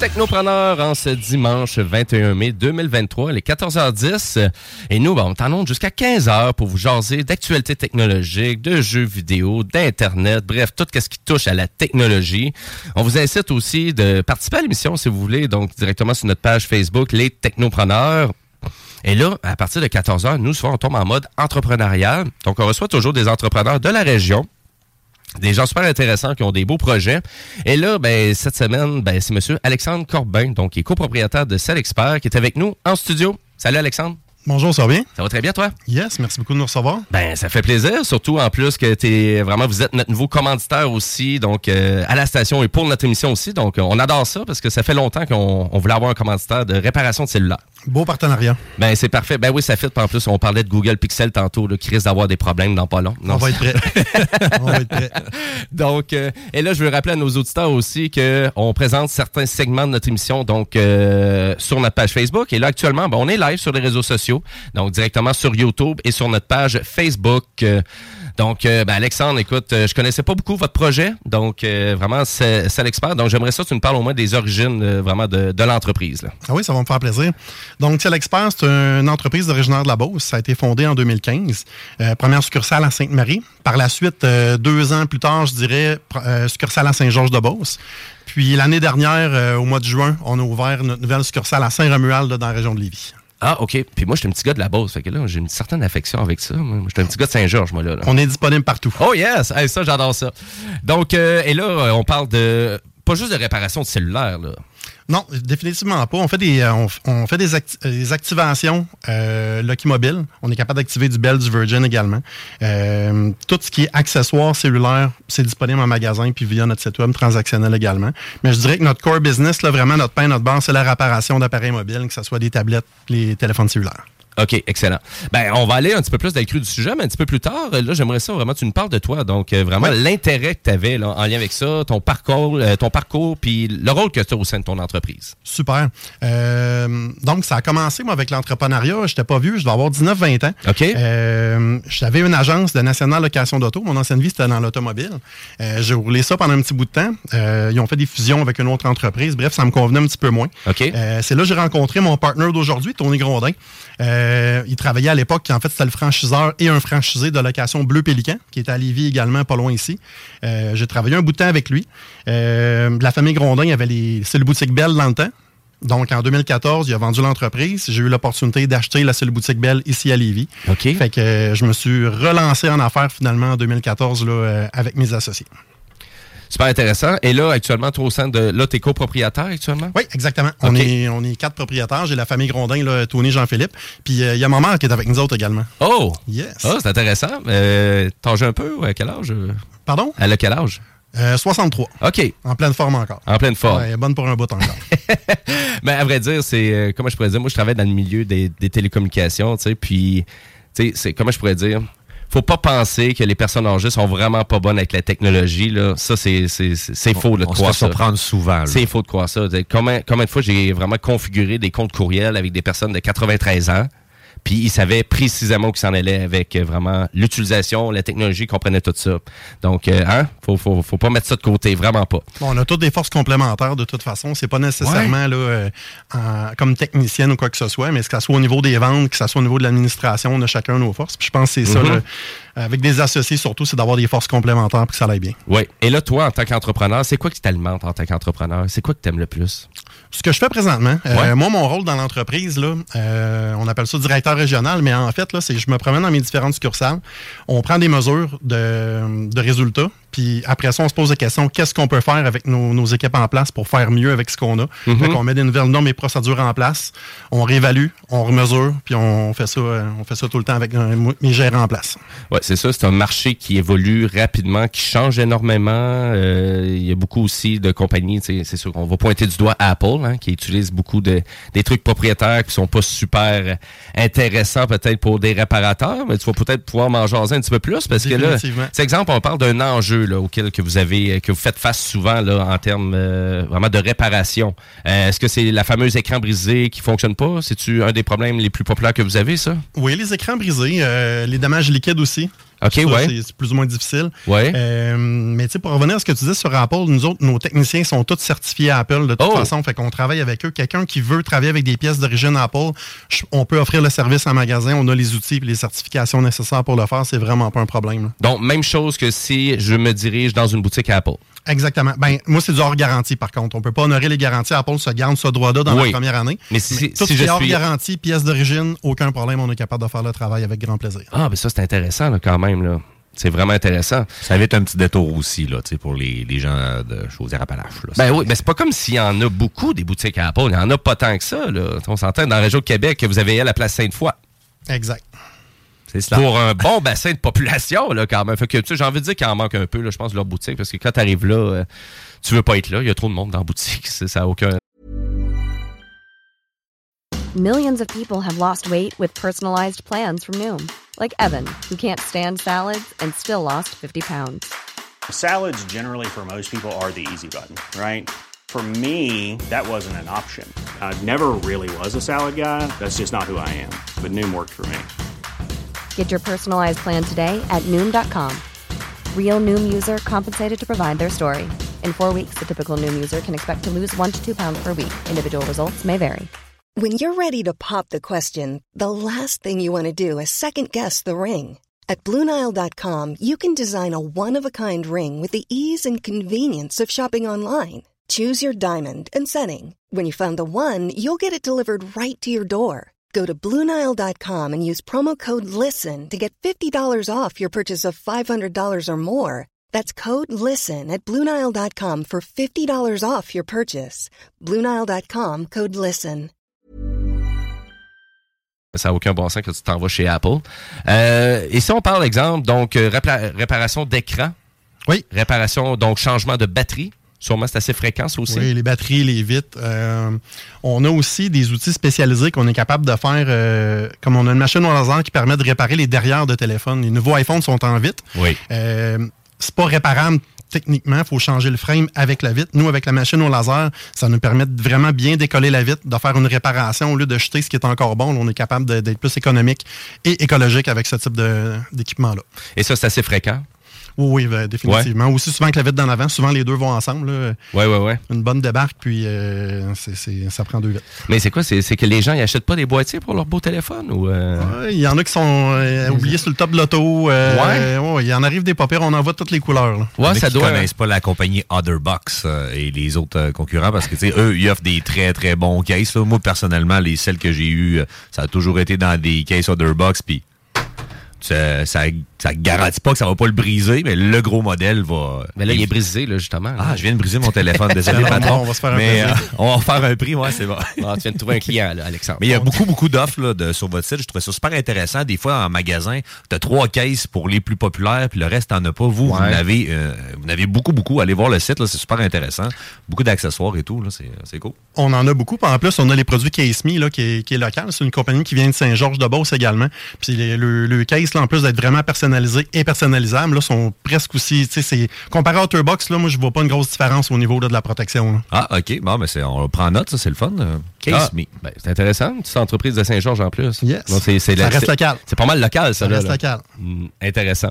Technopreneur en ce dimanche vingt et un mai deux mille vingt-trois, il est quatorze heures dix. Et nous, ben, on t'annonce jusqu'à quinze heures pour vous jaser d'actualités technologiques, de jeux vidéo, d'Internet, bref, tout ce qui touche à la technologie. On vous incite aussi de participer à l'émission si vous voulez, donc directement sur notre page Facebook, Les Technopreneurs. Et là, à partir de quatorze heures, nous, souvent, on tombe en mode entrepreneurial. Donc, on reçoit toujours des entrepreneurs de la région. Des gens super intéressants qui ont des beaux projets. Et là, ben, cette semaine, ben, c'est monsieur Alexandre Corbin, donc qui est copropriétaire de Celexpert, qui est avec nous en studio. Salut Alexandre. Bonjour, ça va bien? Ça va très bien, toi? Yes, merci beaucoup de nous recevoir. Ben, ça fait plaisir, surtout en plus que t'es vraiment, vous êtes notre nouveau commanditaire aussi, donc euh, à la station et pour notre émission aussi. Donc, on adore ça parce que ça fait longtemps qu'on on voulait avoir un commanditaire de réparation de cellulaire. Beau partenariat. Ben, c'est parfait. Ben oui, ça fit. En plus, on parlait de Google Pixel tantôt, là, qui risque d'avoir des problèmes dans pas long. Non, on va être prêt. on va être prêt. Donc, euh, et là, je veux rappeler à nos auditeurs aussi qu'on présente certains segments de notre émission donc euh, sur notre page Facebook. Et là, actuellement, ben, on est live sur les réseaux sociaux. Donc, directement sur YouTube et sur notre page Facebook. Euh, donc, euh, ben Alexandre, écoute, euh, je connaissais pas beaucoup votre projet. Donc, euh, vraiment, c'est, c'est l'expert. Donc, j'aimerais ça que tu me parles au moins des origines euh, vraiment de, de l'entreprise. Là. Ah oui, ça va me faire plaisir. Donc, Celexpert, c'est une entreprise originaire de la Beauce. Ça a été fondé en deux mille quinze. Euh, première succursale à Sainte-Marie. Par la suite, euh, deux ans plus tard, je dirais, euh, succursale à Saint-Georges-de-Beauce. Puis, l'année dernière, euh, au mois de juin, on a ouvert notre nouvelle succursale à Saint-Romuald, là, dans la région de Lévis. Ah, OK. Puis moi, je suis un petit gars de la Beauce. Fait que là, j'ai une certaine affection avec ça. Moi, je suis un petit gars de Saint-Georges, moi, là. là. On est disponible partout. Oh, yes! Hey, ça, j'adore ça. Donc, euh, et là, on parle de... Pas juste de réparation de cellulaire, là. Non, définitivement pas. On fait des, on, on fait des, acti- des activations euh, Lucky Mobile. On est capable d'activer du Bell, du Virgin également. Euh, tout ce qui est accessoires cellulaires, c'est disponible en magasin puis via notre site web transactionnel également. Mais je dirais que notre core business, là, vraiment notre pain, notre beurre, c'est la réparation d'appareils mobiles, que ce soit des tablettes, les téléphones cellulaires. OK, excellent. Ben, on va aller un petit peu plus dans le cru du sujet, mais un petit peu plus tard, là, j'aimerais ça vraiment, tu nous parles de toi. Donc, euh, vraiment, oui. L'intérêt que tu avais là, en lien avec ça, ton parcours, euh, ton parcours, puis le rôle que tu as au sein de ton entreprise. Super. Euh, donc, ça a commencé, moi, avec l'entrepreneuriat. Je n'étais pas vieux, je dois avoir dix-neuf vingt ans. OK. Euh, j'avais une agence de National Location d'Auto. Mon ancienne vie, c'était dans l'automobile. Euh, j'ai roulé ça pendant un petit bout de temps. Euh, ils ont fait des fusions avec une autre entreprise. Bref, ça me convenait un petit peu moins. OK. Euh, c'est là que j'ai rencontré mon partner d'aujourd'hui, Tony Grondin. Euh, il travaillait à l'époque, en fait, c'était le franchiseur et un franchisé de location Bleu Pélican, qui était à Lévis également, pas loin ici. Euh, j'ai travaillé un bout de temps avec lui. Euh, la famille Grondin, il y avait les cellules boutique Bell dans le temps. Donc, en deux mille quatorze, il a vendu l'entreprise. J'ai eu l'opportunité d'acheter la cellule boutique Bell ici à Lévis. OK. Fait que euh, je me suis relancé en affaires finalement en deux mille quatorze là, euh, avec mes associés. Super intéressant. Et là, actuellement, toi, au sein de... Là, t'es copropriétaire actuellement? Oui, exactement. On, okay. est, on est quatre propriétaires. J'ai la famille Grondin, là, Tony, Jean-Philippe. Puis, il euh, y a ma mère qui est avec nous autres également. Oh! Yes. Oh, c'est intéressant. Euh, t'en joues un peu? À quel âge? Pardon? Elle a quel âge? Euh, soixante-trois. OK. En pleine forme encore. En pleine forme. Ouais, elle est bonne pour un bout encore. Mais à vrai dire, c'est... Euh, comment je pourrais dire? Moi, je travaille dans le milieu des, des télécommunications, tu sais, puis... Tu sais, c'est... Comment je pourrais dire? Faut pas penser que les personnes âgées sont vraiment pas bonnes avec la technologie. Là. Ça, c'est, c'est, c'est, c'est faux là, de on croire se fait ça. surprendre souvent. Là. C'est faux de croire ça. Combien, combien de fois j'ai vraiment configuré des comptes courriels avec des personnes de quatre-vingt-treize ans, puis ils savaient précisément où ils s'en allaient avec vraiment l'utilisation, la technologie, ils comprenaient tout ça. Donc, euh, hein, faut, faut, faut pas mettre ça de côté, vraiment pas. Bon, on a toutes des forces complémentaires de toute façon. C'est pas nécessairement ouais. là, euh, en, comme technicienne ou quoi que ce soit, mais que ce soit au niveau des ventes, que ce soit au niveau de l'administration, on a chacun nos forces. Puis je pense que c'est mm-hmm. ça, là, avec des associés surtout, c'est d'avoir des forces complémentaires pour que ça aille bien. Oui. Et là, toi, en tant qu'entrepreneur, c'est quoi qui t'alimente en tant qu'entrepreneur? C'est quoi que tu aimes le plus? Ce que je fais présentement, ouais. euh, moi, mon rôle dans l'entreprise, là, euh, on appelle ça directeur régional, mais en fait, là, c'est je me promène dans mes différentes succursales, on prend des mesures de, de résultats, puis après ça, on se pose la question, qu'est-ce qu'on peut faire avec nos, nos équipes en place pour faire mieux avec ce qu'on a? Mm-hmm. Fait qu'on met des nouvelles normes et procédures en place, on réévalue, on remesure, puis on fait ça, on fait ça tout le temps avec euh, mes gérants en place. Oui, c'est ça, c'est un marché qui évolue rapidement, qui change énormément. Euh, il y a beaucoup aussi de compagnies, c'est sûr qu'on va pointer du doigt Apple, hein, qui utilise beaucoup de des trucs propriétaires qui sont pas super intéressants peut-être pour des réparateurs, mais tu vas peut-être pouvoir m'en jaser un petit peu plus, parce que là, c'est exemple, on parle d'un enjeu là, auquel que vous avez, que vous faites face souvent là, en termes euh, vraiment de réparation. Euh, est-ce que c'est la fameuse écran brisé qui fonctionne pas? C'est-tu un des problèmes les plus populaires que vous avez, ça? Oui, les écrans brisés, euh, les dommages liquides aussi. OK, ça, ouais. C'est, c'est plus ou moins difficile. Ouais. Euh, mais tu sais, pour revenir à ce que tu dis sur Apple, nous autres, nos techniciens sont tous certifiés à Apple de toute oh. façon. Fait qu'on travaille avec eux. Quelqu'un qui veut travailler avec des pièces d'origine Apple, on peut offrir le service en magasin. On a les outils et les certifications nécessaires pour le faire. C'est vraiment pas un problème. Là. Donc, même chose que si je me dirige dans une boutique Apple. Exactement. Ben, moi, c'est du hors garantie, par contre. On peut pas honorer les garanties. Apple se garde ce droit-là dans oui. la première année. Mais si, Mais tout si ce qui je est hors suis... garantie, pièces d'origine, aucun problème. On est capable de faire le travail avec grand plaisir. Ah, mais ça, c'est intéressant, là, quand même, là. C'est vraiment intéressant. Ça évite un petit détour aussi, là, pour les, les gens de Chaudière-Appalaches. Là, ben oui, mais c'est pas comme s'il y en a beaucoup des boutiques à Apple. Il y en a pas tant que ça, là. On s'entend dans la région de Québec que vous avez à la place Sainte-Foy. Exact. C'est cela. Pour un bon bassin de population, là, quand même. Fait que, tu sais, j'ai envie de dire qu'il en manque un peu, là, je pense, de leur boutique, parce que quand tu arrives là, euh, tu veux pas être là. Il y a trop de monde dans la boutique. Ça n'a aucun... Millions of people have lost weight with personalized plans from Noom. Like Evan, who can't stand salads and still lost fifty pounds. Salads generally for most people are the easy button, right? For me, that wasn't an option. I never really was a salad guy. That's just not who I am. But Noom worked for me. Get your personalized plan today at Noom dot com. Real Noom user compensated to provide their story. In four weeks, the typical Noom user can expect to lose one to two pounds per week. Individual results may vary. When you're ready to pop the question, the last thing you want to do is second-guess the ring. At Blue Nile dot com, you can design a one-of-a-kind ring with the ease and convenience of shopping online. Choose your diamond and setting. When you find the one, you'll get it delivered right to your door. Go to Blue Nile dot com and use promo code LISTEN to get fifty dollars off your purchase of five hundred dollars or more. That's code LISTEN at Blue Nile dot com for fifty dollars off your purchase. Blue Nile dot com, code LISTEN. Ça n'a aucun bon sens que tu t'en vas chez Apple. Euh, et si on parle, exemple, donc, euh, répa- réparation d'écran. Oui. Réparation, donc, changement de batterie. Sûrement, c'est assez fréquent, ça aussi. Oui, les batteries, les vitres. Euh, on a aussi des outils spécialisés qu'on est capable de faire, euh, comme on a une machine au laser qui permet de réparer les derrières de téléphone. Les nouveaux iPhones sont en vitre. Oui. Euh, c'est pas réparable techniquement, il faut changer le frame avec la vitre. Nous, avec la machine au laser, ça nous permet de vraiment bien décoller la vitre, de faire une réparation au lieu de jeter ce qui est encore bon. Là, on est capable de, d'être plus économique et écologique avec ce type de, d'équipement-là. Et ça, c'est assez fréquent? Oui, oui, définitivement. Ouais. Aussi souvent que la vitre d'en avant, souvent les deux vont ensemble. Oui, oui, oui. Une bonne débarque, puis euh, c'est, c'est, ça prend deux vitres. Mais c'est quoi? C'est, c'est que les gens n'achètent pas des boîtiers pour leur beau téléphone? Ou euh... ouais, il y en a qui sont euh, oubliés sur le top de l'auto. Euh, ouais. ouais. Il y en arrive des pas pires, on en voit toutes les couleurs. Là. Ouais, ça doit. Ils ne connaissent pas la compagnie Otherbox euh, et les autres euh, concurrents parce que, tu sais, eux, ils offrent des très, très bons cases. Là. Moi, personnellement, les celles que j'ai eues, ça a toujours été dans des cases Otherbox, puis ça, ça, ça garantit pas que ça va pas le briser, mais le gros modèle va... Mais là, il est brisé, là, justement. Ah, là. Je viens de briser mon téléphone. Désolé, patron. On va se faire un mais euh, on va faire un prix, ouais, c'est bon. Ah, tu viens de trouver un client, là, Alexandre. Mais il y a beaucoup, beaucoup d'offres là, de, sur votre site. Je trouvais ça super intéressant. Des fois, en magasin, tu as trois cases pour les plus populaires, puis le reste, t'en as pas. Vous, ouais. vous, n'avez, euh, vous n'avez beaucoup, beaucoup. Allez voir le site, là, c'est super intéressant. Beaucoup d'accessoires et tout, là, c'est, c'est cool. On en a beaucoup. En plus, on a les produits CaseMe, là, qui est, qui est local. C'est une compagnie qui vient de Saint-Georges-de-Beauce également. Puis les, le, le case, là, en plus d'être vraiment personnalisé et personnalisable, là, sont presque aussi, tu sais, c'est comparé à Otterbox, là, moi, je vois pas une grosse différence au niveau là, de la protection. Là. Ah, OK. Bon, mais c'est, on prend note, ça, c'est le fun. CaseMe. Ah, ben, c'est intéressant. Une petite entreprise de Saint-Georges en plus. Yes. Donc, c'est, c'est ça la, reste c'est, local. C'est pas mal local, ça. Ça là, reste là. local. Mmh, intéressant.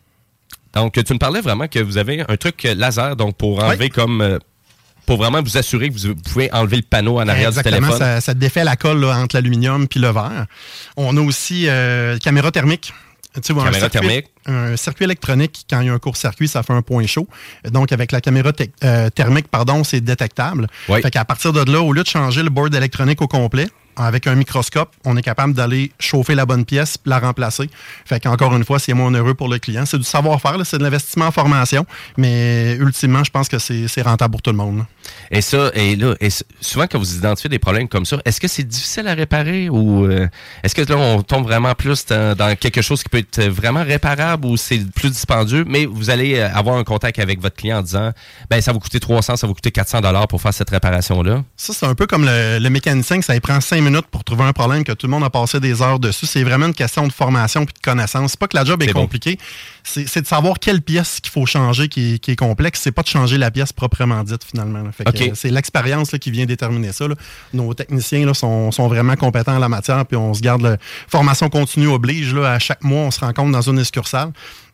Donc, tu me parlais vraiment que vous avez un truc laser, donc pour enlever oui. comme... Euh, pour vraiment vous assurer que vous pouvez enlever le panneau en arrière Exactement, du téléphone. Ça, ça défait la colle là, entre l'aluminium puis le verre. On a aussi euh, caméra thermique. Tu vois, caméra un circuit, thermique. Un circuit électronique, quand il y a un court-circuit, ça fait un point chaud. Donc, avec la caméra te- euh, thermique, pardon, c'est détectable. Oui. Fait qu'à partir de là, au lieu de changer le board électronique au complet, avec un microscope, on est capable d'aller chauffer la bonne pièce et la remplacer. Fait qu'encore une fois, c'est moins onéreux pour le client. C'est du savoir-faire, là, c'est de l'investissement en formation, mais ultimement, je pense que c'est, c'est rentable pour tout le monde. Là. Et ça, et là, et souvent quand vous identifiez des problèmes comme ça, est-ce que c'est difficile à réparer ou euh, est-ce que là, on tombe vraiment plus dans, dans quelque chose qui peut être vraiment réparable ou c'est plus dispendieux, mais vous allez avoir un contact avec votre client en disant, ben ça va coûter trois cents, ça va coûter quatre cents dollars pour faire cette réparation-là? Ça, c'est un peu comme le, le mécanicien, que ça lui prend cinq minutes pour trouver un problème, que tout le monde a passé des heures dessus. C'est vraiment une question de formation et de connaissance. C'est pas que la job est, est compliquée, bon. c'est, c'est de savoir quelle pièce qu'il faut changer qui est, qui est complexe. C'est pas de changer la pièce proprement dite, finalement. Là. Fait okay. que, c'est l'expérience là, qui vient déterminer ça. Là. Nos techniciens là, sont, sont vraiment compétents en la matière, puis on se garde... La formation continue oblige. Là, à chaque mois, on se rencontre dans une succursale.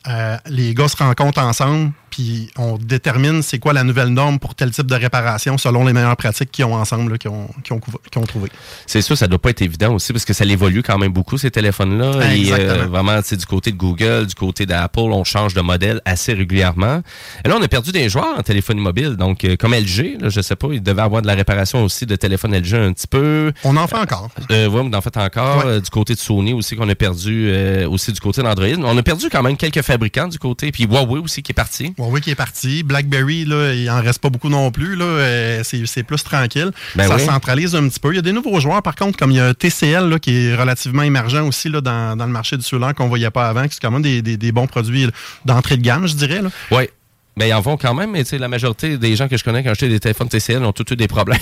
euh, les gars se rencontrent ensemble, puis on détermine c'est quoi la nouvelle norme pour tel type de réparation selon les meilleures pratiques qu'ils ont ensemble, là, qu'ils ont, qu'ils ont, qu'ils ont trouvées. C'est sûr, ça doit pas être évident aussi, parce que ça évolue quand même beaucoup, ces téléphones-là. Et, euh, vraiment, du côté de Google, du côté d'Apple, on change de modèle assez régulièrement. Et là, on a perdu des joueurs en téléphonie mobile. Donc, euh, comme L G, là, je sais pas, il devait avoir de la réparation aussi de téléphone L G un petit peu. On en fait encore. Euh, oui, on en fait encore. Ouais. Euh, du côté de Sony aussi, qu'on a perdu, euh, aussi du côté d'Android. On a perdu quand même quelques fabricants du côté. Puis Huawei aussi qui est parti. Huawei qui est parti. BlackBerry, là, il en reste pas beaucoup non plus. Là. Euh, c'est, c'est plus tranquille. Ben ça oui. centralise un petit peu. Il y a des nouveaux joueurs, par contre, comme il y a T C L là, qui est relativement émergent aussi là, dans, dans le marché du cellulaire qu'on voyait pas avant, qui c'est quand même des, des, des bons produits d'entrée de gamme, je dirais. Oui. Ben, ils en vont quand même, mais la majorité des gens que je connais qui ont acheté des téléphones T C L ont tous eu des problèmes.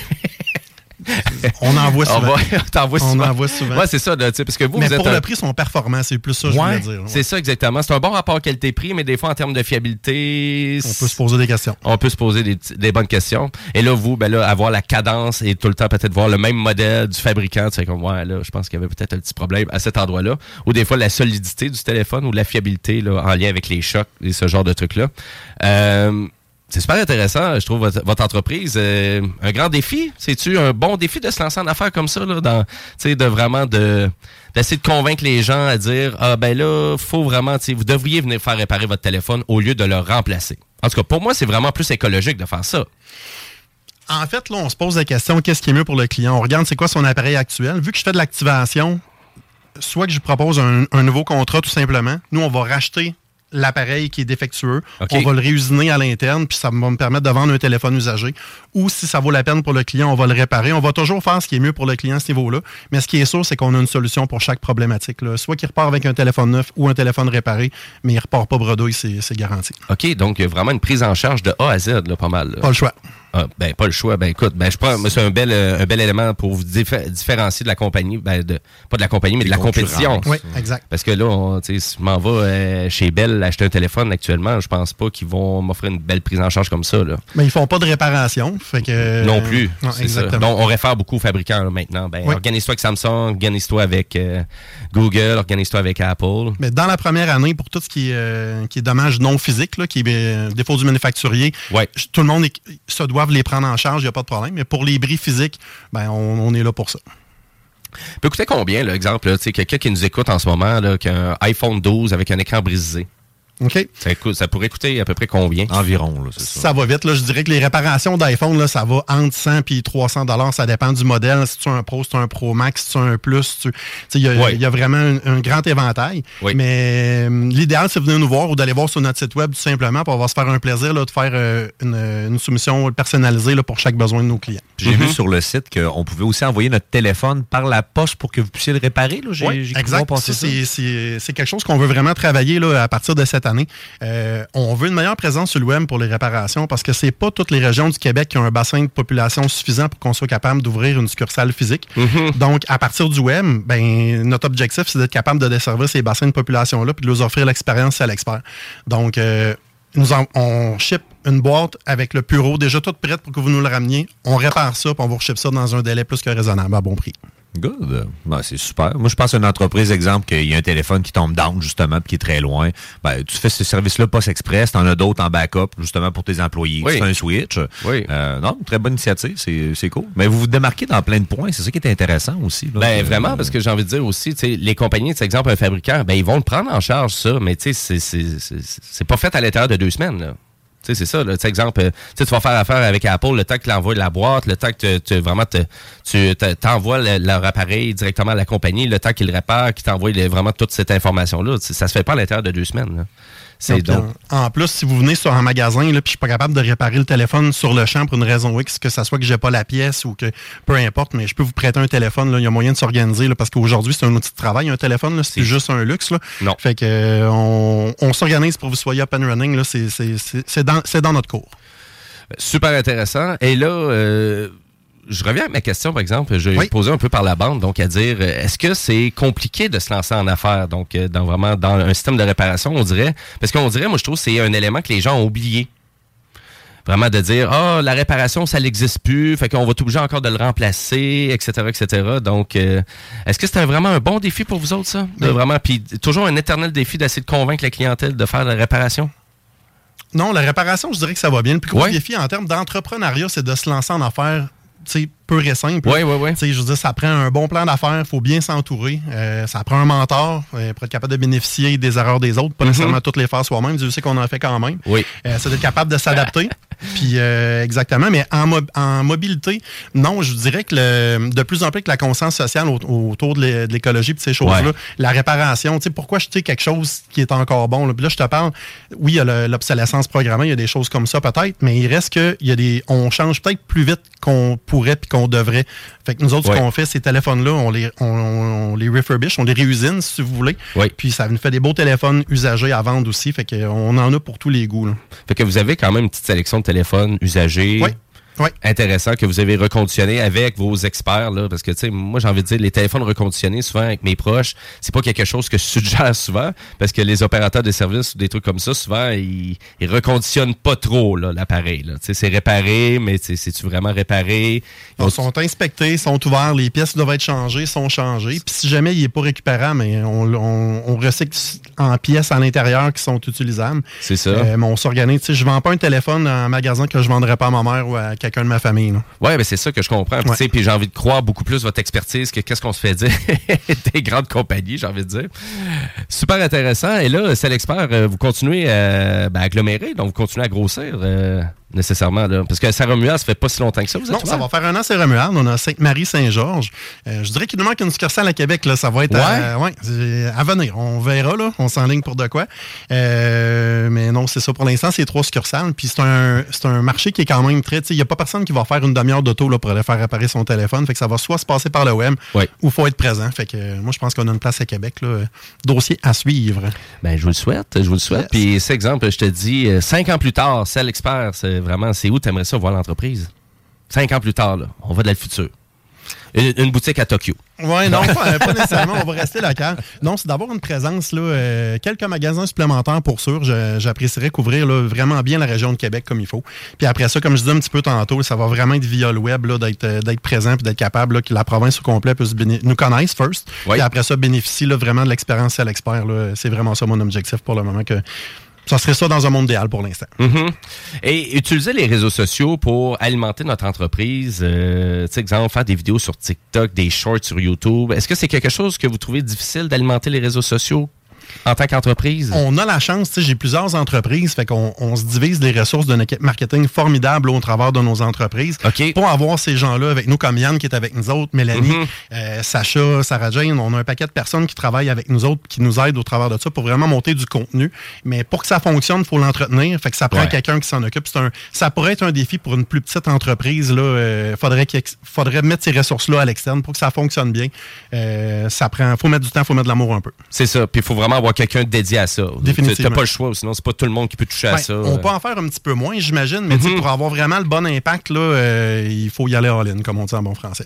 On en voit souvent. On t'en voit souvent. On en voit souvent. Ouais, c'est ça. Là, parce que vous, mais vous pour êtes le un... prix, sont performants. C'est plus ça que je ouais, voulais dire. Ouais. C'est ça, exactement. C'est un bon rapport qualité-prix, mais des fois, en termes de fiabilité... On peut se poser des questions. On peut se poser des, des bonnes questions. Et là, vous, ben là, avoir la cadence et tout le temps peut-être voir le même modèle du fabricant, tu sais, comme, ouais, là, je pense qu'il y avait peut-être un petit problème à cet endroit-là. Ou des fois, la solidité du téléphone ou la fiabilité là, en lien avec les chocs et ce genre de trucs-là. Euh... C'est super intéressant, je trouve, votre, votre entreprise. Euh, un grand défi. C'est-tu un bon défi de se lancer en affaires comme ça, là, dans, de vraiment de, d'essayer de convaincre les gens à dire, ah ben là, faut vraiment, vous devriez venir faire réparer votre téléphone au lieu de le remplacer. En tout cas, pour moi, c'est vraiment plus écologique de faire ça. En fait, là, on se pose la question, qu'est-ce qui est mieux pour le client? On regarde c'est quoi son appareil actuel. Vu que je fais de l'activation, soit que je propose un, un nouveau contrat, tout simplement. Nous, on va racheter l'appareil qui est défectueux. Okay. On va le réusiner à l'interne, puis ça va me permettre de vendre un téléphone usagé. Ou si ça vaut la peine pour le client, on va le réparer. On va toujours faire ce qui est mieux pour le client à ce niveau-là. Mais ce qui est sûr, c'est qu'on a une solution pour chaque problématique. Là. Soit qu'il repart avec un téléphone neuf ou un téléphone réparé, mais il ne repart pas bredouille, c'est, c'est garanti. OK, donc il y a vraiment une prise en charge de A à Z, là, pas mal. Là. Pas le choix. Ah, ben, pas le choix. Ben, écoute, ben, je prends, c'est un bel, euh, un bel élément pour vous diffé- différencier de la compagnie, ben, de, pas de la compagnie, mais de la compétition. Oui, exact. Parce que là, on, si je m'en vais euh, chez Bell acheter un téléphone actuellement, je pense pas qu'ils vont m'offrir une belle prise en charge comme ça, là. Mais ils font pas de réparation, fait que... Non plus. Euh, non, c'est exactement. Ça. Donc, on réfère beaucoup aux fabricants, là, maintenant. Ben, oui. Organise-toi avec Samsung, organise-toi avec euh, Google, organise-toi avec Apple. Mais dans la première année, pour tout ce qui est, euh, qui est dommages non physiques, là, qui est euh, défaut du manufacturier, ouais. tout le monde est, se doivent les prendre en charge. Il n'y a pas de problème. Mais pour les bris physiques, ben, on, on est là pour ça. Ça peut coûter combien, là, exemple, là, quelqu'un qui nous écoute en ce moment, là, qui a un iPhone douze avec un écran brisé? OK. Ça, coûte, ça pourrait coûter à peu près combien? Environ, là, c'est ça. Ça va vite, là. Je dirais que les réparations d'iPhone, là, ça va entre cent et trois cents dollars. Ça dépend du modèle. Si tu as un Pro, si tu as un Pro Max, si tu as un Plus. Il y, oui. y a vraiment un, un grand éventail. Oui. Mais euh, l'idéal, c'est de venir nous voir ou d'aller voir sur notre site web, tout simplement, pour on va se faire un plaisir là, de faire euh, une, une soumission personnalisée là, pour chaque besoin de nos clients. J'ai mm-hmm. vu sur le site qu'on pouvait aussi envoyer notre téléphone par la poste pour que vous puissiez le réparer. Là. J'ai, oui, j'ai exact. Ça, c'est, c'est, c'est quelque chose qu'on veut vraiment travailler là, à partir de cette année. Euh, Euh, on veut une meilleure présence sur le web pour les réparations parce que c'est pas toutes les régions du Québec qui ont un bassin de population suffisant pour qu'on soit capable d'ouvrir une succursale physique. Mm-hmm. Donc, à partir du web, ben, notre objectif, c'est d'être capable de desservir ces bassins de population-là puis de leur offrir l'expérience à l'expert. Donc, euh, nous en, on ship une boîte avec le Puro déjà toute prête pour que vous nous le rameniez. On répare ça puis on vous reship ça dans un délai plus que raisonnable à bon prix. Good. Ben, c'est super. Moi, je pense à une entreprise, exemple, qu'il y a un téléphone qui tombe down, justement, puis qui est très loin. Ben, tu fais ce service-là post-express, t'en as d'autres en backup, justement, pour tes employés. Oui. Tu fais un switch. Oui. Euh, non, très bonne initiative. C'est, c'est cool. Mais vous vous démarquez dans plein de points. C'est ça qui est intéressant aussi. Là, ben, que, vraiment, euh... parce que j'ai envie de dire aussi, tu sais, les compagnies, par exemple, un fabricant, ben, ils vont le prendre en charge, ça, mais tu sais, c'est, c'est, c'est, c'est pas fait à l'intérieur de deux semaines, là. Tu sais, c'est ça, là. Tu sais, exemple, euh, tu vas faire affaire avec Apple, le temps que tu l'envoies de la boîte, le temps que tu vraiment te, tu t'envoies le, leur appareil directement à la compagnie, le temps qu'ils le réparent, qu'ils t'envoient les, vraiment toute cette information-là. Ça se fait pas à l'intérieur de deux semaines, là. C'est donc... En plus, si vous venez sur un magasin et je suis pas capable de réparer le téléphone sur le champ pour une raison X, que ça soit que j'ai pas la pièce ou que peu importe, mais je peux vous prêter un téléphone. Il y a moyen de s'organiser là, parce qu'aujourd'hui, c'est un outil de travail. Un téléphone, là, c'est, c'est juste un luxe. Là. Non. Fait que euh, on, on s'organise pour que vous soyez up and running. Là. C'est, c'est, c'est, c'est, dans, c'est dans notre cours. Super intéressant. Et là... Euh... Je reviens à ma question, par exemple, je vais oui. poser un peu par la bande, donc à dire, est-ce que c'est compliqué de se lancer en affaires, donc dans vraiment dans un système de réparation, on dirait, parce qu'on dirait, moi je trouve que c'est un élément que les gens ont oublié. Vraiment de dire, ah, oh, la réparation, ça n'existe plus, fait qu'on va être obligé encore de le remplacer, et cetera, et cetera. Donc, euh, est-ce que c'était vraiment un bon défi pour vous autres, ça? De oui. vraiment, puis toujours un éternel défi d'essayer de convaincre la clientèle de faire la réparation? Non, la réparation, je dirais que ça va bien. Le plus gros ouais. défi en termes d'entrepreneuriat, c'est de se lancer en affaires, tu sais, pur et simple. Oui, oui, oui. Je veux dire, ça prend un bon plan d'affaires, il faut bien s'entourer. Euh, ça prend un mentor euh, pour être capable de bénéficier des erreurs des autres, pas mm-hmm. nécessairement toutes les faire soi-même. Dieu sait qu'on en fait quand même. Oui. Euh, c'est d'être capable de s'adapter. Puis euh, exactement, mais en, mo- en mobilité, non, je dirais que le, de plus en plus que la conscience sociale au- autour de, l'é- de l'écologie et ces choses-là, ouais. la réparation, tu sais, pourquoi jeter quelque chose qui est encore bon? Là? Puis là, je te parle, oui, il y a le, l'obsolescence programmée, il y a des choses comme ça peut-être, mais il reste que il y a des, on change peut-être plus vite qu'on pourrait puis qu'on devrait. Fait que nous autres, ouais. ce qu'on fait, ces téléphones-là, on les, on, on les refurbish, on les réusine, si vous voulez. Ouais. Puis ça nous fait des beaux téléphones usagés à vendre aussi. Fait qu'on en a pour tous les goûts. Là. Fait que vous avez quand même une petite sélection de téléphones usagés. Oui. Oui. Intéressant que vous avez reconditionné avec vos experts, là, parce que, tu sais, moi, j'ai envie de dire, les téléphones reconditionnés, souvent, avec mes proches, c'est pas quelque chose que je suggère souvent, parce que les opérateurs de services ou des trucs comme ça, souvent, ils, ils reconditionnent pas trop, là, l'appareil, là. Tu sais, c'est réparé, mais, tu sais, c'est-tu vraiment réparé? Ils ont... sont inspectés, sont ouverts, les pièces doivent être changées, sont changées, puis si jamais il est pas récupérable, mais on, on, on recycle en pièces à l'intérieur qui sont utilisables. C'est ça. Euh, mais on s'organise, tu sais, je vends pas un téléphone en magasin que je vendrais pas à ma mère ou à quelqu'un de ma famille. Oui, mais c'est ça que je comprends. Ouais. Puis j'ai envie de croire beaucoup plus votre expertise que qu'est-ce qu'on se fait dire des grandes compagnies, j'ai envie de dire. Super intéressant. Et là, c'est l'expert, vous continuez à ben, agglomérer, donc vous continuez à grossir. Euh... nécessairement, là. Parce que Saint-Romuald, ça fait pas si longtemps que ça, vous êtes Non, ouvert? Ça va faire un an, Saint-Romuald. On a Sainte-Marie-Saint-Georges. Euh, je dirais qu'il nous manque une succursale à Québec, là. Ça va être ouais. à, ouais, à venir. On verra, là. On s'enligne pour de quoi. Euh, mais non, c'est ça. Pour l'instant, c'est trois succursales. Puis c'est un, c'est un marché qui est quand même très... Il n'y a pas personne qui va faire une demi-heure d'auto là, pour aller faire réparer son téléphone. Fait que ça va soit se passer par le web ouais. ou il faut être présent. Fait que euh, moi, je pense qu'on a une place à Québec, là. Dossier à suivre. Ben, je vous le souhaite. Je vous le souhaite. Yes. Puis, c'est exemple, je te dis, euh, cinq ans plus tard, c'est l'expert. C'est vraiment, c'est où t'aimerais ça voir l'entreprise? Cinq ans plus tard, là, on va dans le futur. Une, une boutique à Tokyo. Oui, non, pas, pas nécessairement. On va rester local. Non, c'est d'avoir une présence, là, euh, quelques magasins supplémentaires pour sûr. Je, j'apprécierais couvrir là, vraiment bien la région de Québec comme il faut. Puis après ça, comme je disais un petit peu tantôt, ça va vraiment être via le web là, d'être, d'être présent et d'être capable là, que la province au complet puisse béné- nous connaisse first. Oui. Puis après ça, bénéficie là, vraiment de l'expérience à l'expert. Là. C'est vraiment ça mon objectif pour le moment. que Ça serait ça dans un monde idéal pour l'instant. Mm-hmm. Et utiliser les réseaux sociaux pour alimenter notre entreprise, euh, tu sais, exemple, faire des vidéos sur TikTok, des shorts sur YouTube. Est-ce que c'est quelque chose que vous trouvez difficile d'alimenter les réseaux sociaux en tant qu'entreprise? On a la chance, tu sais, j'ai plusieurs entreprises, fait qu'on on se divise des ressources de marketing formidables au travers de nos entreprises. Okay. Pour avoir ces gens-là avec nous, comme Yann qui est avec nous autres, Mélanie, mm-hmm. euh, Sacha, Sarah Jane, on a un paquet de personnes qui travaillent avec nous autres, qui nous aident au travers de ça pour vraiment monter du contenu. Mais pour que ça fonctionne, il faut l'entretenir, fait que ça prend ouais. quelqu'un qui s'en occupe. C'est un, ça pourrait être un défi pour une plus petite entreprise. Là, euh, faudrait, qu'il, faudrait mettre ces ressources-là à l'externe pour que ça fonctionne bien. Euh, ça prend, faut mettre du temps, faut mettre de l'amour un peu. C'est ça, puis il faut vraiment avoir quelqu'un dédié à ça. Définitivement. T'as pas le choix, sinon c'est pas tout le monde qui peut toucher ben, à ça. On peut en faire un petit peu moins, j'imagine, mais mm-hmm. pour avoir vraiment le bon impact, là, euh, il faut y aller all-in, comme on dit en bon français.